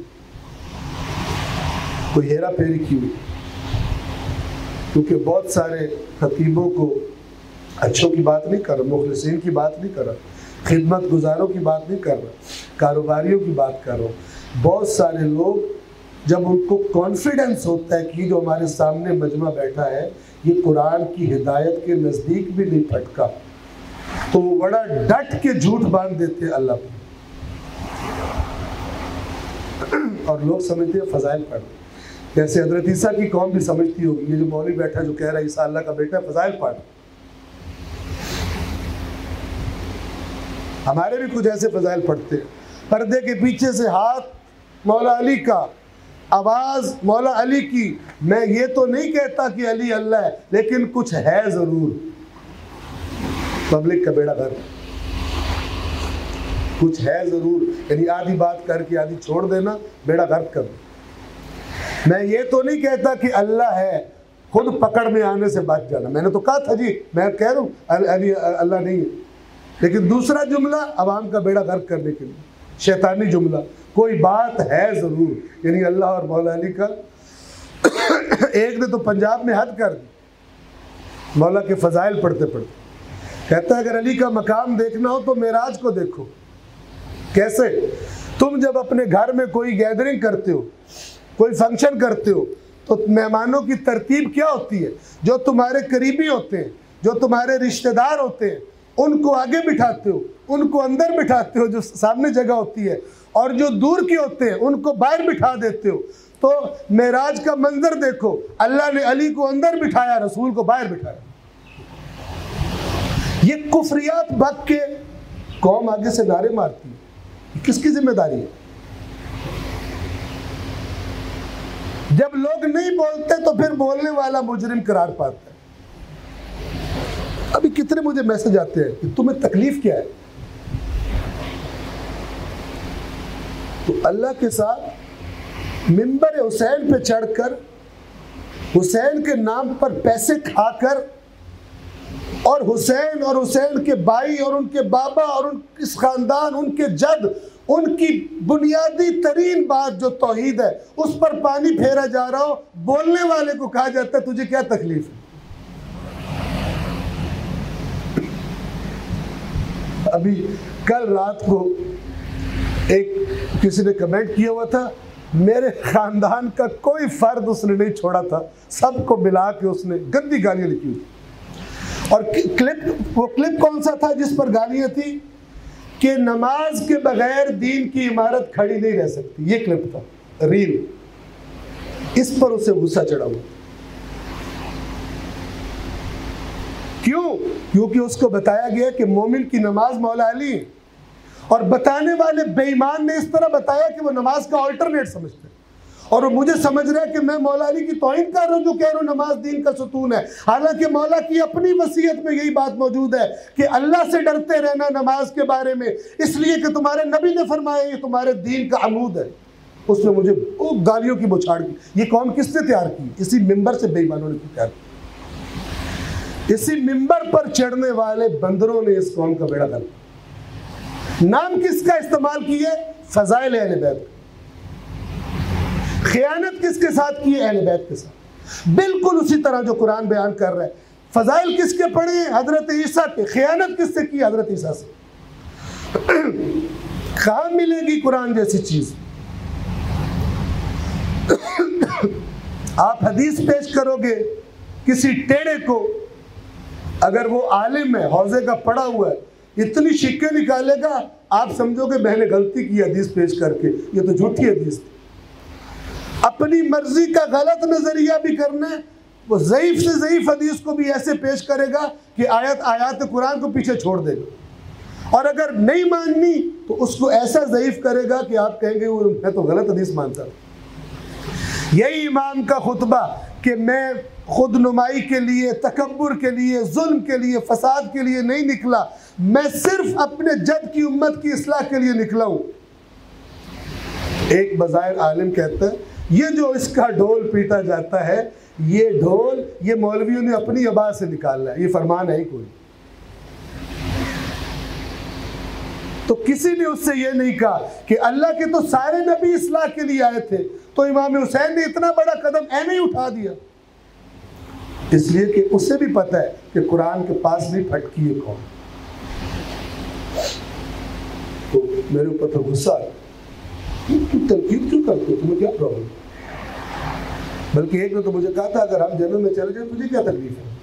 [SPEAKER 1] कोई हेरा फेरी की हुई। क्योंकि बहुत सारे खतीबों को अच्छों की बात नहीं कर रहा, मुखलिसीन की बात नहीं कर रहा, खिदमत गुजारों की बात नहीं कर रहा, कारोबारियों की बात कर रहा हूँ। बहुत सारे लोग जब उनको कॉन्फिडेंस होता है कि जो हमारे सामने मजमा बैठा है ये कुरान की हिदायत के नज़दीक भी नहीं फटका, तो वो बड़ा डट के झूठ बांध देते हैं अल्लाह पे। और लोग समझते हैं फजाइल पढ़, जैसे हजरत ईसा की कौम भी समझती होगी, ये जो मौलवी बैठा जो कह रहा है ईसा अल्लाह का बेटा है, फजाइल पढ़। हमारे भी कुछ ऐसे फजाइल पढ़ते हैं, पर्दे के पीछे से हाथ मौला अली का, आवाज़ मौला अली की। मैं ये तो नहीं कहता कि अली अल्लाह है, लेकिन कुछ है ज़रूर। पब्लिक का बेड़ा गर्क, कुछ है ज़रूर, यानी आधी बात करके आधी छोड़ देना, बेड़ा गर्क कर दो। मैं ये तो नहीं कहता कि अल्लाह है, खुद पकड़ में आने से बच जाना। मैंने तो कहा था जी, मैं कह रहा हूँ अली अल्लाह नहीं है, लेकिन दूसरा जुमला अवाम का बेड़ा गर्क करने के लिए, शैतानी जुमला, कोई बात है ज़रूर। यानी अल्लाह और मौला अली का एक ने तो पंजाब में हद कर दी मौला के फ़ज़ाइल पढ़ते पढ़ते। कहता है अगर अली का मकाम देखना हो तो मेराज को देखो। कैसे? तुम जब अपने घर में कोई गैदरिंग करते हो, कोई फंक्शन करते हो, तो मेहमानों की तरतीब क्या होती है? जो तुम्हारे करीबी होते हैं, जो तुम्हारे रिश्तेदार होते हैं, उनको आगे बिठाते हो, उनको अंदर बिठाते हो जो सामने जगह होती है, और जो दूर के होते हैं उनको बाहर बिठा देते हो। तो मेराज का मंजर देखो, अल्लाह ने अली को अंदर बिठाया, रसूल को बाहर बिठाया। ये कुफरियात बक के कौम आगे से नारे मारती है, किसकी जिम्मेदारी है? जब लोग नहीं बोलते तो फिर बोलने वाला मुजरिम करार पाता है। अभी कितने मुझे मैसेज आते हैं कि तुम्हें तकलीफ क्या है। तो अल्लाह के साथ मिंबर हुसैन पे चढ़कर हुसैन के नाम पर पैसे खाकर और हुसैन और हुसैन के भाई और उनके बाबा और उनके खानदान, उनके जद, उनकी बुनियादी तरीन बात जो तौहीद है उस पर पानी फेरा जा रहा हो, बोलने वाले को कहा जाता है तुझे क्या तकलीफ है। अभी कल रात को एक किसी ने कमेंट किया हुआ था, मेरे खानदान का कोई फर्द उसने नहीं छोड़ा था, सबको मिला के उसने गंदी गालियां लिखी हुई। और क्लिप, वो क्लिप कौन सा था जिस पर गालियां थी कि नमाज के बगैर दीन की इमारत खड़ी नहीं रह सकती, ये क्लिप था, रील। इस पर उसे गुस्सा चढ़ा हुआ। क्यों? क्योंकि उसको बताया गया कि मोमिन की नमाज मौला अली है, और बताने वाले बेईमान ने इस तरह बताया कि वो नमाज का अल्टरनेट समझते हैं, और वो मुझे समझ रहा है कि मैं मौला अली की तौहीन कर रहा हूं जो कह रहा हूं नमाज दीन का सुतून है। हालांकि मौला की अपनी वसीयत में यही बात मौजूद है कि अल्लाह से डरते रहना नमाज के बारे में, इसलिए कि तुम्हारे नबी ने फरमाया ये तुम्हारे दीन का अमूद है। उसने मुझे वो गालियों की बौछार की। ये कौम किसने तैयार की? इसी मिंबर से बेईमानों ने तैयार की। इसी मिंबर पर चढ़ने वाले बंदरों ने इस कौम का बेड़ा गर्क। नाम किसका इस्तेमाल किए? फजाइल अहले बैत। खियानत किसके साथ की है? अहले बैत के साथ। बिल्कुल उसी तरह जो कुरान बयान कर रहा है। फजाइल किसके पढ़े? हजरत ईसा के। खियानत किससे की? हजरत ईसा से। कहाँ मिलेगी कुरान जैसी चीज? आप हदीस पेश करोगे किसी टेढ़े को, अगर वो आलिम है, हौजे का पढ़ा हुआ है, इतनी शिक्के निकालेगा आप समझोगे मैंने गलती की हदीस पेश करके, ये तो झूठी हदीस थी। अपनी मर्जी का गलत नजरिया भी करना है, वो ज़ईफ से ज़ईफ हदीस को भी ऐसे पेश करेगा कि आयत आयत कुरान को पीछे छोड़ देगा, और अगर नहीं माननी तो उसको ऐसा ज़ईफ करेगा कि आप कहेंगे वो मैं तो गलत हदीस मानता। यही इमाम का खुतबा कि मैं खुद नुमाई के लिए, तकब्बुर के लिए, जुल्म के लिए, फसाद के लिए नहीं निकला, मैं सिर्फ अपने जद की उम्मत की इस्लाह के लिए निकला हूं। एक बज़ाहिर आलिम कहता है ये जो इसका ढोल पीटा जाता है, ये ढोल ये मौलवियों ने अपनी अबा से निकाला है, ये फरमान है ही कोई। तो किसी ने उससे ये नहीं कहा कि अल्लाह के तो सारे नबी इस्लाह के लिए आए थे, तो इमाम हुसैन ने इतना बड़ा कदम ऐ नहीं उठा दिया। इसलिए कि उसे भी पता है कि कुरान के पास भी फटकी है कौन। तो मेरे ऊपर तो गुस्सा, तुम तनकीद क्यों करते हो, तुम्हें क्या प्रॉब्लम? बल्कि एक ने तो मुझे कहा था अगर हम जन्नत में चले जाए तुझे क्या तकलीफ है?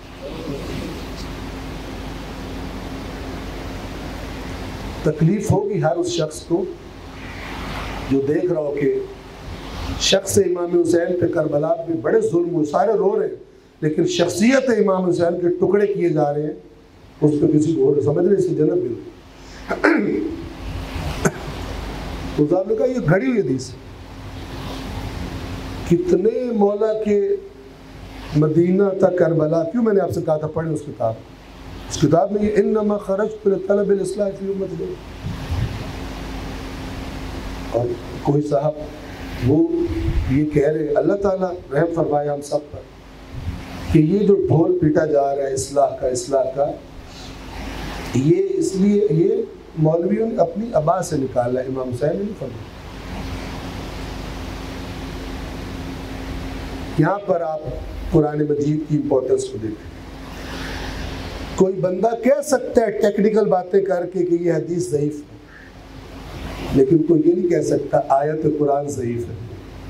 [SPEAKER 1] तकलीफ होगी हर उस शख्स को जो देख रहा हो कि शख्स इमाम हुसैन पे करबला में बड़े जुल्म हुए, सारे रो रहे हैं, लेकिन शख्सियत इमाम हुसैन के टुकड़े किए जा रहे हैं, उस पर किसी को समझ नहीं इसकी जन्नत मिल। तो साहब ने कहा ये घड़ी हुई हदीस। कितने मौला के मदीना तक करबला, क्यों मैंने आपसे कहा था पढ़ें उस किताब। उस किताब में ये इन्नमा खरजतु लितलबिल इस्लाह फी उम्मती, और कोई साहब वो ये कह रहे अल्लाह ताला रहम फरमाए हम सब पर कि ये जो ढोल पीटा जा रहा है इस्लाह का इस्लाह का, ये इसलिए ये मौलवियों ने अपनी अबा से निकाला है, इमाम हुसैन ने नहीं फरमाया। यहाँ पर आप कुरान मजीद की इंपॉर्टेंस को देखें। कोई बंदा कह सकता है टेक्निकल बातें करके कि ये हदीस ज़ईफ है, लेकिन कोई ये नहीं कह सकता आयत कुरान ज़ईफ है।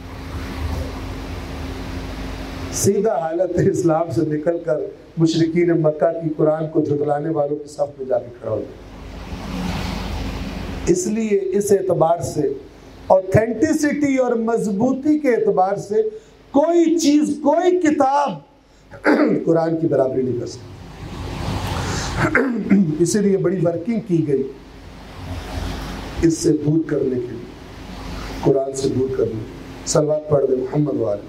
[SPEAKER 1] सीधा हालत इस्लाम से निकलकर मुशरिकीन मक्का की कुरान को झुटलाने वालों के सफ में जाके खड़ा हो गया। इसलिए इस एतबार से, ऑथेंटिसिटी और मजबूती के एतबार से कोई चीज, कोई किताब कुरान की बराबरी नहीं कर सकती। इसीलिए बड़ी वर्किंग की गई इससे दूर करने के लिए, कुरान से दूर करने के लिए। सलवात पढ़ दे मोहम्मद वाले।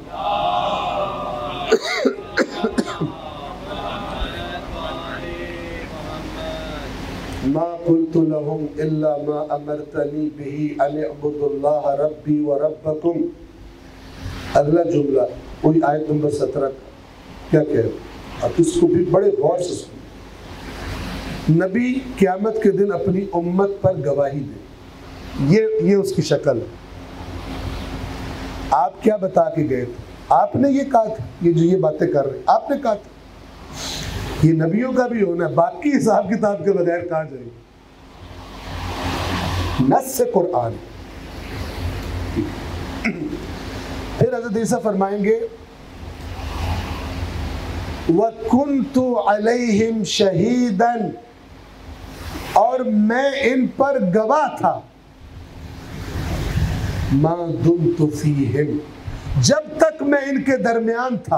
[SPEAKER 1] मा कुल्तु लहुम इल्ला मा अमरतनी बिही अन अब्दुल्लाह रब्बी व रब्बकुम। अगला जुमला वही आयत नंबर सत्रह का क्या कह रहे, अब इसको भी बड़े गौर से सुनो। नबी क़यामत के दिन अपनी उम्मत पर गवाही दे, ये ये उसकी शक्ल है। आप क्या बता के गए थे? आपने ये कहा था, ये जो ये बातें कर रहे आपने कहा था। ये नबियों का भी होना है, बाकी हिसाब किताब के बगैर कहाँ जाएंगे। नस से कुरान। फिर हज़रत ईसा फरमाएंगे वकुन्तु अलैहिम शहीदन, और मैं इन पर गवाह था, मा दुम्तु फीहिम, जब तक मैं इनके दरमियान था,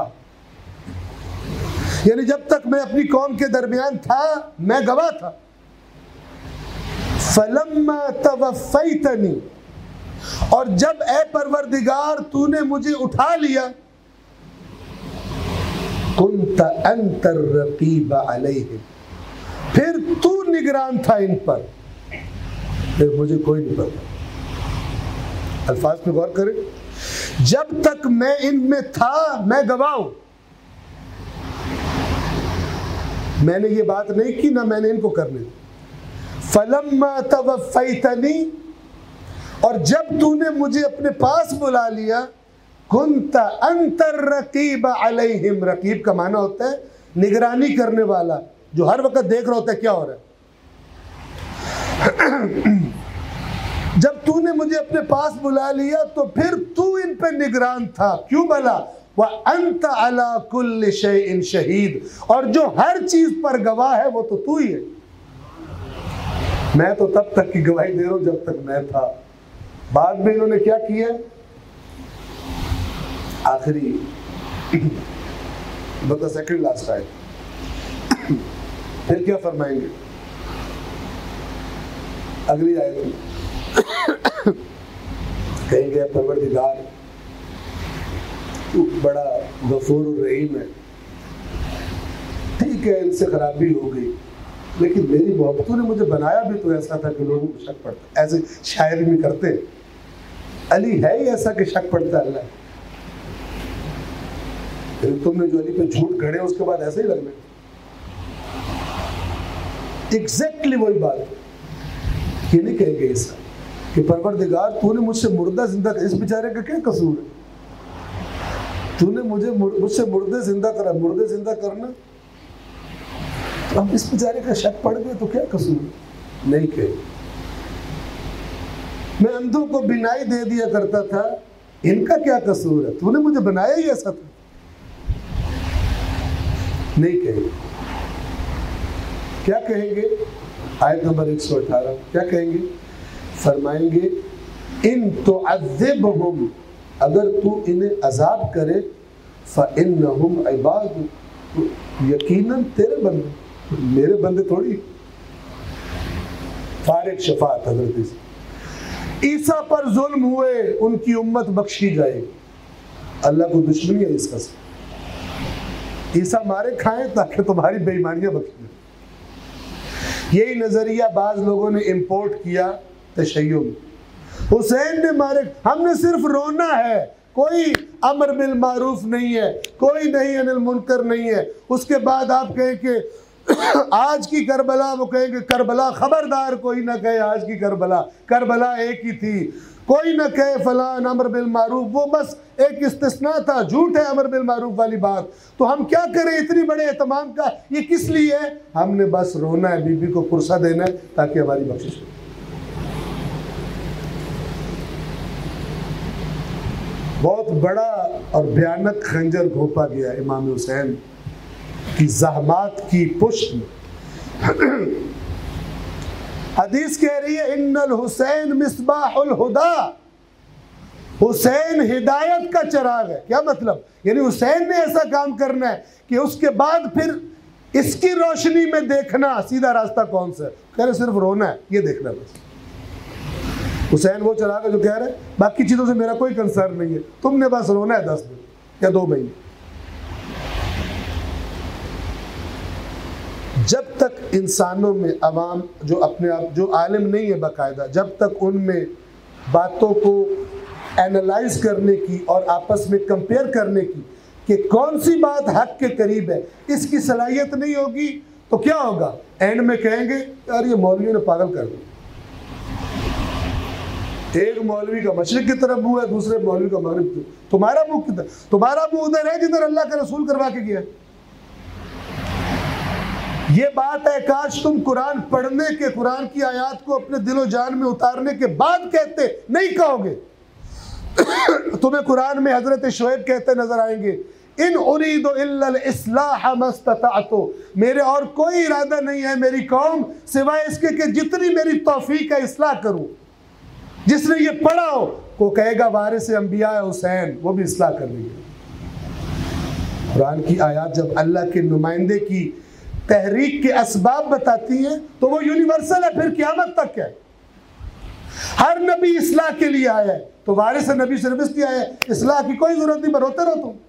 [SPEAKER 1] यानी जब तक मैं अपनी कौम के दरमियान था मैं गवाह था। फलम्मा तवफ़ैतनी, और जब ए परवरदिगार तूने मुझे उठा लिया, कुन्त अंतर रकीब अलैहिम, फिर तू निगरान था इन पर, फिर मुझे कोई नहीं पता। अल्फाज पे गौर करें, जब तक मैं इनमें था मैं गवाह हूं, मैंने ये बात नहीं की ना मैंने इनको करने दी। फलम्मा तवफ़ैतनी, और जब तूने मुझे अपने पास बुला लिया, कुन्त अंतर रकीब अलैहिम, रकीब का माना होता है निगरानी करने वाला, जो हर वक्त देख रहा होता है क्या हो रहा है। जब तूने मुझे अपने पास बुला लिया तो फिर तू इन पे निगरान था, क्यों भला? व अंत अला कुल्ल शैइन शहीद, और जो हर चीज पर गवाह है वो तो तू ही है। मैं तो तब तक की गवाही दे रहा हूं जब तक मैं था। बाद में इन्होंने क्या किया, आखिरी बता सेकंड लास्ट आयत, फिर क्या फरमाएंगे अगली आयत में? कहेंगे परवरदिगार तू बड़ा गफूर रहीम है, ठीक है इनसे खराबी हो गई, लेकिन मेरी मोहब्बतों ने मुझे बनाया भी तो ऐसा था कि लोगों को शक पड़ता। ऐसे शायरी में करते, अली है ही ऐसा कि शक पड़ता है अल्लाह। तुमने जो अली पे झूठ गढ़े उसके बाद ऐसे ही लगने, एग्जैक्टली वही बात। ये नहीं कहेंगे ऐसा कि परवरदिगार तूने मुझसे मुर्दा जिंदा, इस बेचारे का क्या कसूर है? तूने मुझे मुझसे मुर्दे जिंदा करा, मुर्दे जिंदा करना तो हम इस बेचारे का शक पड़ गया तो क्या कसूर है? नहीं कहे। मैं अंधों को बिनाई दे दिया करता था, इनका क्या कसूर है? तूने मुझे बनाया ही ऐसा था। नहीं कहेंगे। क्या कहेंगे? आयत नंबर एक सौ अठारह क्या कहेंगे? फरमाएंगे इन तुअज़्ज़िबहुम, अगर तू इन्हें अजाब करे, फ़इन्नहुम इबाद, यकीनन तेरे बंदे, मेरे बंदे थोड़ी। फारिग शफाअत हज़रत ईसा, ईसा पर जुल्म हुए, उनकी उम्मत बख्शी जाएगी। अल्लाह को दुश्मनी है ईसा से, ईसा मारे खाएं ताकि तुम्हारी बेईमानियां बख्शी। यही नजरिया बाज लोगों ने इंपोर्ट किया तशय्युअ में। हुसैन ने मारे, हमने सिर्फ रोना है, कोई अमर बिल मारूफ नहीं है, कोई नहीं अनिल मुनकर नहीं है। उसके बाद आप कहें कि आज की करबला, वो कहेंगे करबला, खबरदार कोई ना कहे आज की करबला, करबला एक ही थी। कोई ना कहे फलान अमर बिल मारूफ, वो बस एक इस्तिस्ना था, झूठ है अमर बिल मारूफ वाली बात। तो हम क्या करें इतनी बड़े एहतमाम का? ये किस लिए है? हमने बस रोना है, बीबी को पुरसा देना है ताकि हमारी बख्शिश हो। बहुत बड़ा और भयानक खंजर घोंपा गया इमाम हुसैन की ज़हमात की पुष्ट में। हदीस कह रही है इन्नल हुसैन मिसबाहुल हुदा, हुसैन हिदायत का चिराग है। क्या मतलब? यानी हुसैन ने ऐसा काम करना है कि उसके बाद फिर इसकी रोशनी में देखना सीधा रास्ता कौन सा है। कह रहे सिर्फ रोना है, ये देखना बस। हुसैन वो चलागा जो कह रहे बाकी चीज़ों से मेरा कोई कंसर्न नहीं है, तुमने बस रोना है दस दिन या दो महीने। जब तक इंसानों में अवाम जो अपने आप जो आलिम नहीं है बाकायदा, जब तक उनमें बातों को एनालाइज करने की और आपस में कंपेयर करने की कि कौन सी बात हक के करीब है, इसकी सलाहियत नहीं होगी तो क्या होगा? एंड में कहेंगे यार ये मौलवी ने पागल कर दिया। एक मौलवी का मशरिक की तरफ मुंह है, दूसरे मौलवी का मगरिब की। तुम्हारा मुंह किधर? तुम्हारा मुंह उधर है जिधर अल्लाह का रसूल करवा के गया। ये बात है, काश तुम कुरान पढ़ने के, कुरान की आयत को अपने दिलो जान में उतारने के बाद कहते, नहीं कहोगे। तुम्हें कुरान में हजरत शुएब कहते नजर आएंगे, इन उरीदु इल्लल इस्लाह मस्तताअतु, मेरे और कोई इरादा नहीं है मेरी कौम सिवाय इसके कि जितनी मेरी तौफीक है इस्लाह करूं। जिसने ये पढ़ा हो वो कहेगा वारिस अंबिया है हुसैन, वो भी इस्लाह कर रही है। कुरान की आयत जब अल्लाह के नुमाइंदे की तहरीक के असबाब बताती हैं तो वो यूनिवर्सल है, फिर क़यामत तक है। हर नबी इस्लाह के लिए आया है, तो वारिस नबी सिर्फ इसलिए आया है, इस्लाह की कोई जरूरत नहीं, रोते रहो तुम।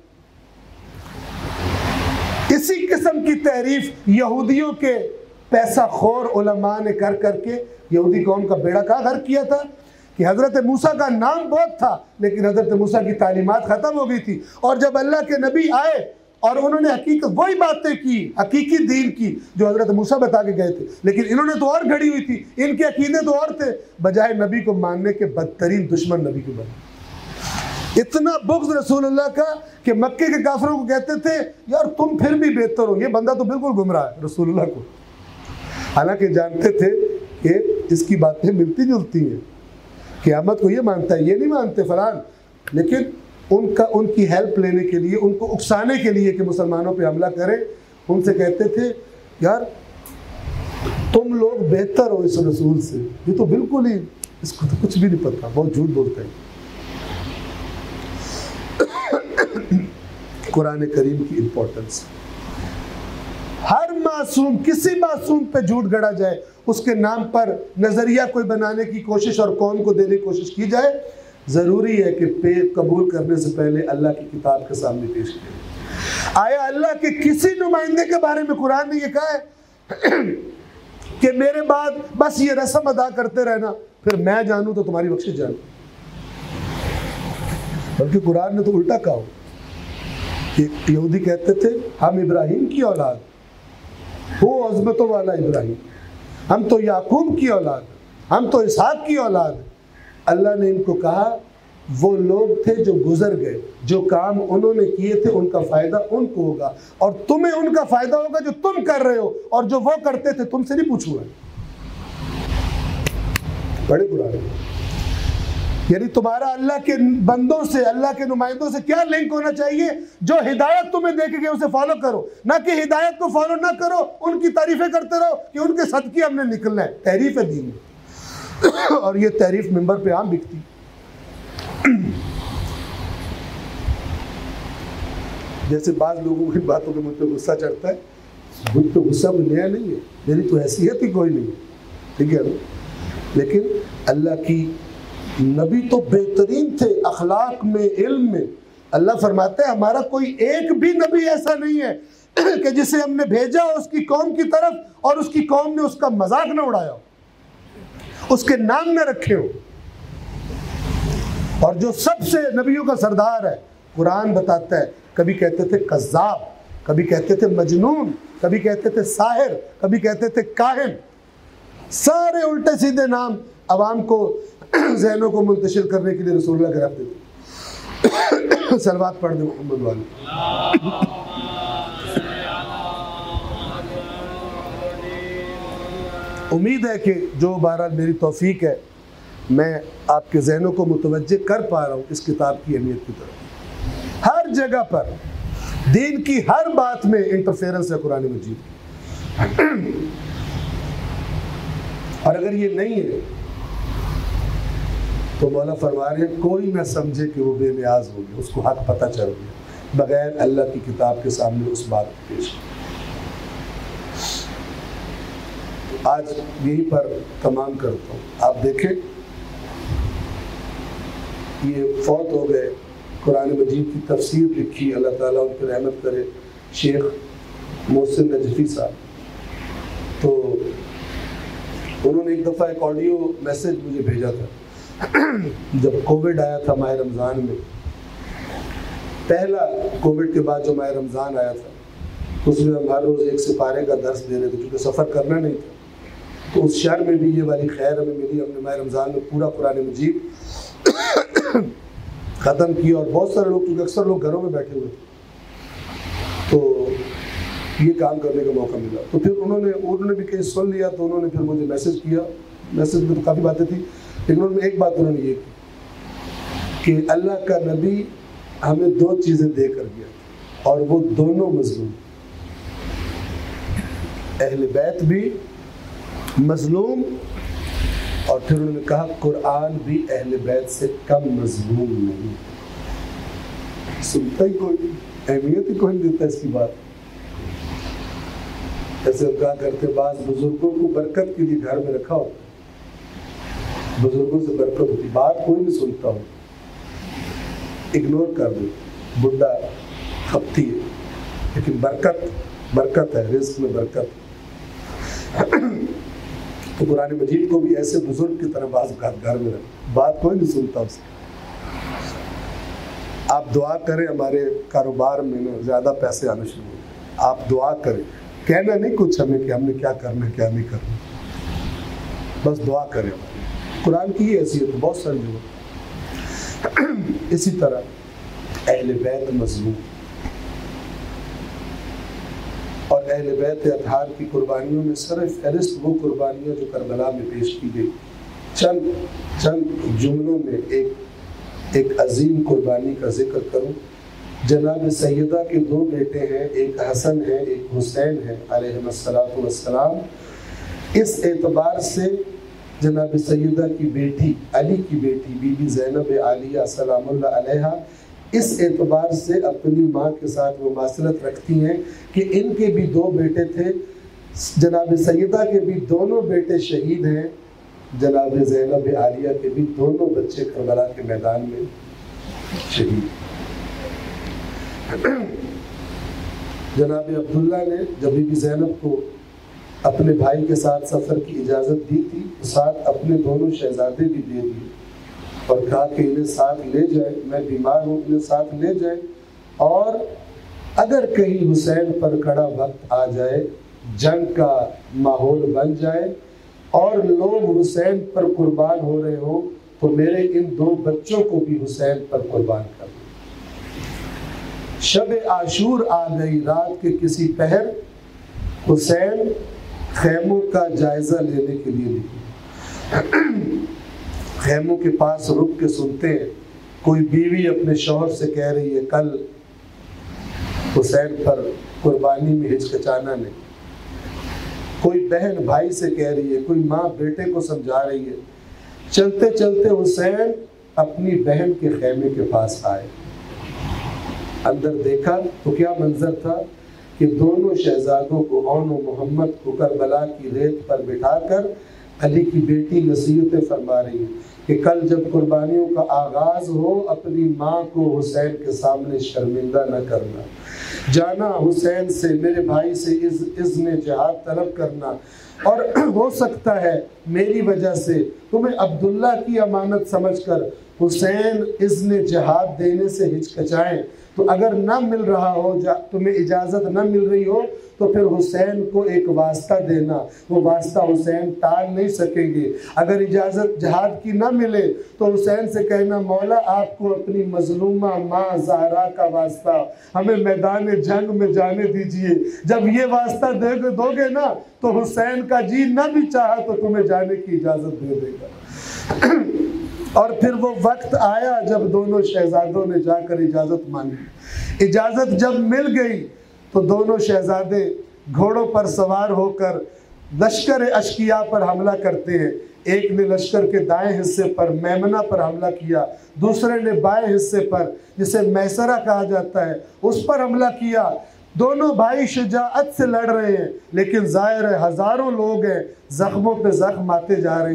[SPEAKER 1] इसी किस्म की तहरीफ यहूदियों के पैसा खोर उलमा ने कर करके यहूदी कौम का बेड़ा कहाँ गर्क किया था कि हजरत मूसा का नाम बहुत था लेकिन हजरत मूसा की तालीमात खत्म हो गई थी। और जब अल्लाह के नबी आए और उन्होंने हकीकत वही बातें की, हकीकी दीन की जो हजरत मूसा बता के गए थे, लेकिन इन्होंने तो और घड़ी हुई थी, इनके अकीदे तो और थे, बजाय नबी को मानने के बदतरीन दुश्मन नबी के बने। इतना बुग़्ज़ रसूलुल्लाह का कि मक्के के काफिरों को कहते थे यार तुम फिर भी बेहतर हो, ये बंदा तो बिल्कुल गुमराह है रसूलुल्लाह को। हालांकि जानते थे कि इसकी बातें मिलती जुलती हैं, क़यामत को ये मानता है, ये नहीं मानते फलान, लेकिन उनका उनकी हेल्प लेने के लिए, उनको उकसाने के लिए कि मुसलमानों पे हमला करें, उनसे कहते थे यार तुम लोग बेहतर हो इस रसूल से, ये तो बिल्कुल ही, इसको तो कुछ भी नहीं पता, बहुत झूठ बोलते हैं। कुरान करीम की इंपॉर्टेंस, हर मासूम, किसी मासूम पे झूठ गढ़ा जाए, उसके नाम पर नजरिया कोई बनाने की कोशिश और कौम को देने की कोशिश की जाए, जरूरी है कि पे कबूल करने से पहले अल्लाह की किताब के सामने पेश करें। आया अल्लाह के किसी नुमाइंदे के बारे में कुरान ने ये कहा है कि मेरे बाद बस ये रस्म अदा करते रहना, फिर मैं जानूं तो तुम्हारी बख्शिश जानूं? बल्कि कुरान ने तो उल्टा कहा कि यहूदी कहते थे हम इब्राहिम की औलाद, वो अज़मतों वाला इब्राहिम, हम तो याकूब की औलाद, हम तो इसहाक की औलाद। अल्लाह ने इनको कहा वो लोग थे जो गुजर गए, जो काम उन्होंने किए थे उनका फायदा उनको होगा और तुम्हें उनका फायदा होगा जो तुम कर रहे हो, और जो वो करते थे तुमसे नहीं पूछूंगा। बड़े कुरान, यानी तुम्हारा अल्लाह के बंदों से, अल्लाह के नुमाइंदों से क्या लिंक होना चाहिए? जो हिदायत तुम्हें देके गए उसे फॉलो करो, ना कि हिदायत को फॉलो ना करो, उनकी तारीफें करते रहो कि उनके सदके हमने निकलना है। तहरीफ है दीन और ये तहरीफ मिंबर पे आम बिकती। जैसे बाज लोगों की बातों पे मुझ पर गुस्सा चढ़ता है, मुझ पर गुस्सा कोई नया नहीं है, मेरी तो हैसियत ही कोई नहीं, ठीक है ना? लेकिन अल्लाह की नबी तो बेहतरीन थे अखलाक में, इल्म में। अल्लाह फरमाते हैं हमारा कोई एक भी नबी ऐसा नहीं है कि जिसे हमने भेजा उसकी कौम की तरफ और उसकी कौम ने उसका मजाक न उड़ाया हो, उसके नाम न रखे हो। और जो सबसे नबियों का सरदार है, कुरान बताता है, कभी कहते थे कज़्ज़ाब, कभी कहते थे मजनून, कभी कहते थे साहिर, कभी कहते थे काहिन। सारे उल्टे सीधे नाम अवाम को, ज़हनों को मुंतशिर करने के लिए रसूलुल्लाह के रखते थे। सलवात पढ़ दे मोहम्मद वाले। उम्मीद है कि जो बहरहाल मेरी तौफीक है, मैं आपके ज़हनों को मुतवज्जे कर पा रहा हूँ इस किताब की अहमियत की तरफ। हर जगह पर दीन की हर बात में इंटरफेरेंस है कुरान मजीद की। और अगर ये नहीं है तो मौला फरमा रहे हैं कोई ना समझे कि वो बेनियाज हो गया, उसको हक पता चल गया, बगैर अल्लाह की किताब के सामने उस बात को पेश। आज यहीं पर तमाम करता हूँ। आप देखें ये फौत हो गए, कुरान मजीद की तफसीर लिखी, अल्लाह ताला उन पर रहमत करे, शेख मोहसिन नजफी साहब। तो उन्होंने एक दफ़ा एक ऑडियो मैसेज मुझे भेजा था जब कोविड आया था माह रमज़ान में, पहला कोविड के बाद जो माह रमज़ान आया था, तो उसमें हम हर रोज़ एक सिपारे का दर्स दे रहे थे क्योंकि सफ़र करना नहीं था। तो उस शहर में भी ये वाली खैर हमें मिली, हमने माह रमज़ान में पूरा कुरान मजीद ख़त्म किया। और बहुत सारे लोग, क्योंकि अक्सर लोग घरों में बैठे हुए थे, तो ये काम करने का मौका मिला। तो फिर उन्होंने उन्होंने भी कहीं सुन लिया, तो उन्होंने फिर मुझे मैसेज किया। मैसेज में तो काफ़ी बातें थी, लेकिन उन्होंने एक बात उन्होंने ये की कि अल्लाह का नबी हमें दो चीज़ें दे कर गया और वो दोनों मजलूम, अहले बैत भी मजलूम, और फिर उन्होंने कहा कुरान भी अहले बैत से कम मजलूम नहीं। सुनता ही कोई, अहमियत ही कोई नहीं देता इसकी बात। ऐसे कहा करते, बाज बुजुर्गों को बरकत के लिए घर में रखा होता, बुजुर्गों से बरकत होती, बात कोई नहीं सुनता हो, इग्नोर कर दो, बुढ़ा खपती है, लेकिन बरकत बरकत है, रिज़्क़ में बरकत। तो कुरान मजीद को भी ऐसे बुजुर्ग की तरह बाज घर में रखें, बात कोई नहीं सुनता उसकी। आप दुआ करें हमारे कारोबार में ना ज़्यादा पैसे आने शुरू हो, आप दुआ करें, कहना नहीं कुछ हमें कि हमने क्या करना क्या नहीं करना, बस दुआ करें। कुरान की ही हैसियत है बहुत सारी जगह। इसी तरह अहले बैत मज़लूम, और अहले बैत अतहार की कुर्बानियों में सर फहरिस्त वो कुर्बानियाँ जो करबला में पेश की गई। चंद चंद जुमलों में एक एक अजीम कुर्बानी का जिक्र करूँ। जनाब सैयदा के दो बेटे हैं, एक हसन है एक हुसैन है अलैहिस्सलातु वस्सलाम। इस एतबार से जनाब सैयदा की बेटी, अली की बेटी बीबी ज़ैनब आलिया सलामुल्लाह अलैहा, इस एतबार से अपनी माँ के साथ मुमासलत रखती हैं कि इनके भी दो बेटे थे, जनाब सैयदा के भी दोनों बेटे शहीद हैं, जनाब ज़ैनब आलिया के भी दोनों बच्चे करबला के मैदान में शहीद। जनाब अब्दुल्ला ने जब बीबी ज़ैनब को अपने भाई के साथ सफ़र की इजाज़त दी थी, तो साथ अपने दोनों शहजादे भी दे दिए और कहा कि इन्हें साथ ले जाए, मैं बीमार हूँ, इन्हें साथ ले जाए, और अगर कहीं हुसैन पर कड़ा वक्त आ जाए, जंग का माहौल बन जाए और लोग हुसैन पर कुर्बान हो रहे हो, तो मेरे इन दो बच्चों को भी हुसैन पर कुर्बान कर दो। शब आशूर आ गई रात के किसी पहर, हुसैन खैमों का जायजा लेने के लिए निकले। खैमों के पास रुक के सुनते हैं, कोई बीवी अपने शौहर से कह रही है कल हुसैन पर कुर्बानी में हिचकिचाना नहीं, कोई बहन भाई से कह रही है, कोई माँ बेटे को समझा रही है। चलते चलते हुसैन अपनी बहन के खैमे के पास आए, अंदर देखा तो क्या मंजर था कि दोनों शहजादों को, औन और मोहम्मद को करबला की रेत पर बिठाकर अली की बेटी नसीहतें फरमा रही है कि कल जब कुर्बानियों का आगाज हो, अपनी माँ को हुसैन के सामने शर्मिंदा न करना, जाना हुसैन से, मेरे भाई से इज़ इज़्न जिहाद तलब करना, और हो सकता है मेरी वजह से तुम्हें अब्दुल्ला की अमानत समझकर हुसैन इज़्न जिहाद देने से हिचकिचाएं, तो अगर ना मिल रहा हो, तुम्हें इजाज़त ना मिल रही हो, तो फिर हुसैन को एक वास्ता देना, वो वास्ता हुसैन टाल नहीं सकेंगे। अगर इजाज़त जिहाद की ना मिले तो हुसैन से कहना, मौला आपको अपनी मजलूमा माँ ज़हरा का वास्ता हमें मैदान जंग में जाने दीजिए। जब ये वास्ता दे दोगे ना, तो हुसैन का जी ना भी चाहा तो तुम्हें जाने की इजाज़त दे देगा। और फिर वो वक्त आया जब दोनों शहजादों ने जाकर इजाज़त मांगी। इजाज़त जब मिल गई तो दोनों शहजादे घोड़ों पर सवार होकर लश्कर अशकिया पर हमला करते हैं। एक ने लश्कर के दाएं हिस्से पर मैमना पर हमला किया, दूसरे ने बाएं हिस्से पर जिसे मैसरा कहा जाता है उस पर हमला किया। दोनों भाई शुजाअत से लड़ रहे हैं, लेकिन ज़ाहिर है हज़ारों लोग हैं, ज़ख्मों पे ज़ख्म आते जा रहे हैं।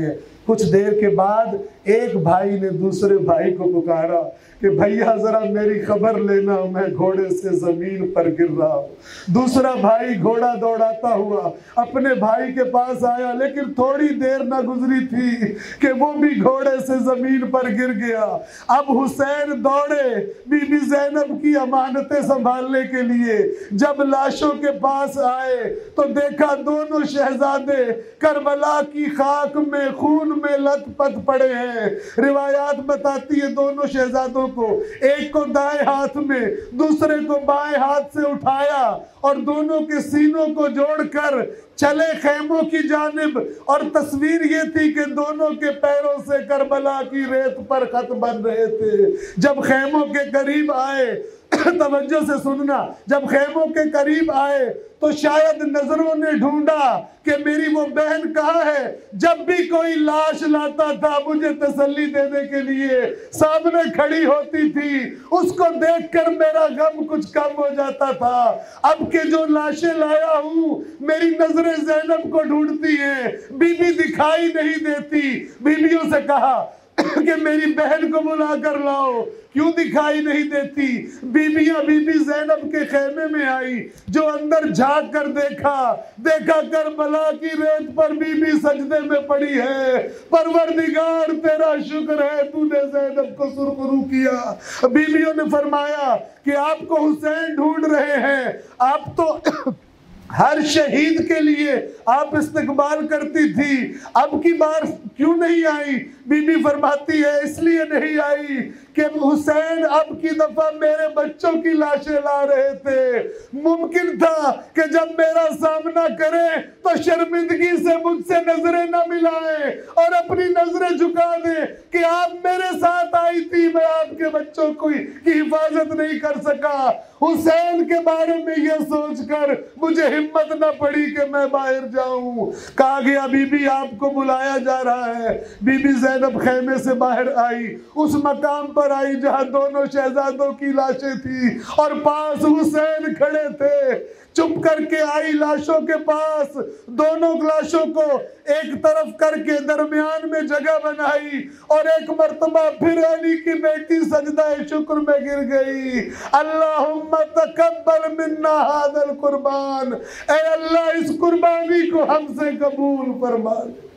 [SPEAKER 1] कुछ देर के बाद एक भाई ने दूसरे भाई को पुकारा कि भैया जरा मेरी खबर लेना, मैं घोड़े से जमीन पर गिर रहा हूँ। दूसरा भाई घोड़ा दौड़ाता हुआ अपने भाई के पास आया, लेकिन थोड़ी देर ना गुजरी थी कि वो भी घोड़े से जमीन पर गिर गया। अब हुसैन दौड़े बीबी ज़ैनब की अमानतें संभालने के लिए। जब लाशों के पास आए तो देखा दोनों शहजादे करबला की खाक में खून में लथपथ पड़े हैं। रिवायात बताती है दोनों शहजादों को, एक को दाएं हाथ में दूसरे को बाएं हाथ से उठाया और दोनों के सीनों को जोड़कर चले खैमों की जानिब। और तस्वीर ये थी कि दोनों के पैरों से करबला की रेत पर खत बन रहे थे। जब खैमों के करीब आए, तवज्जो से सुनना, जब खैमों के करीब आए तो शायद नजरों ने ढूंढा कि मेरी वो बहन कहाँ है। जब भी कोई लाश लाता था मुझे तसल्ली देने के लिए सामने खड़ी होती थी, उसको देखकर मेरा गम कुछ कम हो जाता था। अब के जो लाशें लाया हूँ मेरी नजरें ज़ैनब को ढूंढती हैं, बीबी दिखाई नहीं देती। बीबियों से कहा कि मेरी बहन को बुला कर लाओ, क्यों दिखाई नहीं देती। बीबियां बीबी ज़ैनब के खेमे में आई, जो अंदर झांक कर देखा, देखा करबला की रेत पर बीबी सजदे में पड़ी है। परवरदिगार तेरा शुक्र है तूने ज़ैनब को सुरखरू किया। बीबियों ने फरमाया कि आपको हुसैन ढूंढ रहे हैं, आप तो हर शहीद के लिए आप इस्तकबाल करती थी, अब की बार क्यों नहीं आई। बीबी फरमाती है इसलिए नहीं आई कि हुसैन अब की दफा मेरे बच्चों की लाशें ला रहे थे। मुमकिन था कि जब मेरा सामना करें तो शर्मिंदगी से मुझसे नजरें न मिलाएं और अपनी नजरें झुका दें कि आप मेरे साथ आई थी, मैं आपके बच्चों को की हिफाजत नहीं कर सका। हुसैन के बारे में यह सोचकर मुझे हिम्मत न पड़ी कि मैं बाहर जाऊं। कहा गया बीबी आपको बुलाया जा रहा है। बीबी ज़ैनब खैमे से बाहर आई, उस मकाम पर आई जहां दोनों शहजादों की लाशें थी और पास हुसैन खड़े थे। चुप करके आई लाशों के पास, दोनों लाशों को एक तरफ करके दरमियान में जगह बनाई और एक मर्तबा फिर अली की बेटी सजदा शुक्र में गिर गई। अल्लाहुम्मा तकब्बल मिन्ना हादल कुर्बान, ऐ अल्लाह इस कुर्बानी को हमसे कबूल फरमा।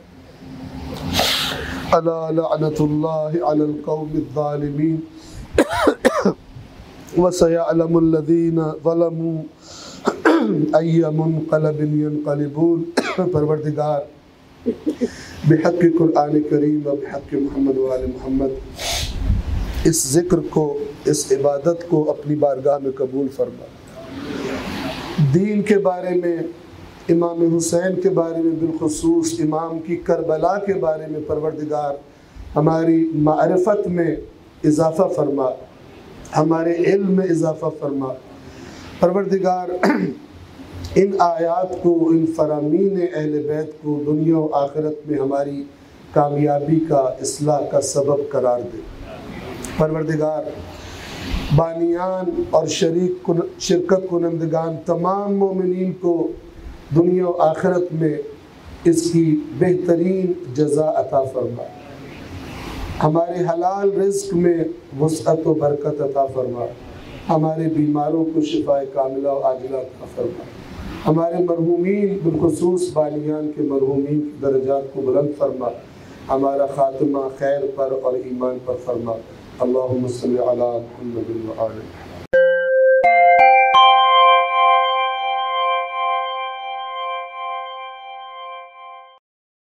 [SPEAKER 1] अला लअनतुल्लाहि अलल कौमिज़ ज़ालिमीन व सयअलमुल लज़ीना ज़लमू अय्य मुनक़लबिन यनक़लिबून। परवरदिगार बिहक़्क़ि कुरआन करीम व बिहक़्क़ि मोहम्मद व आले मोहम्मद इस ज़िक्र को, इस इबादत को अपनी बारगाह में कबूल फरमा। दीन के बारे में, इमाम हुसैन के बारे में, बिलखुसूस इमाम की करबला के बारे में परवरदिगार हमारी मारिफत में इजाफ़ा फरमा, हमारे इल्म में इजाफ़ा फरमा। परवरदिगार इन आयात को, इन फरामीन अहले बैत को दुनिया और आखिरत में हमारी कामयाबी का, इस्लाह का सबब करार दे। परवरदिगार बानियान और शरीक शिरकत कुनंदगान तमाम मोमिनीन को दुनिया और आखिरत में इसकी बेहतरीन जज़ा अता फरमा। हमारे हलाल रिज़्क़ में वसअत व बरकत अता फरमा। हमारे बीमारों को शिफाए कामिला और आजिला अता फरमा। हमारे मरहूमीन बिलखुसूस बानियान के मरहूमीन की दर्जात को बुलंद फरमा। हमारा खात्मा खैर पर और ईमान पर फरमा। अल्लाहुम्मा सल्लि अला मुहम्मद व आले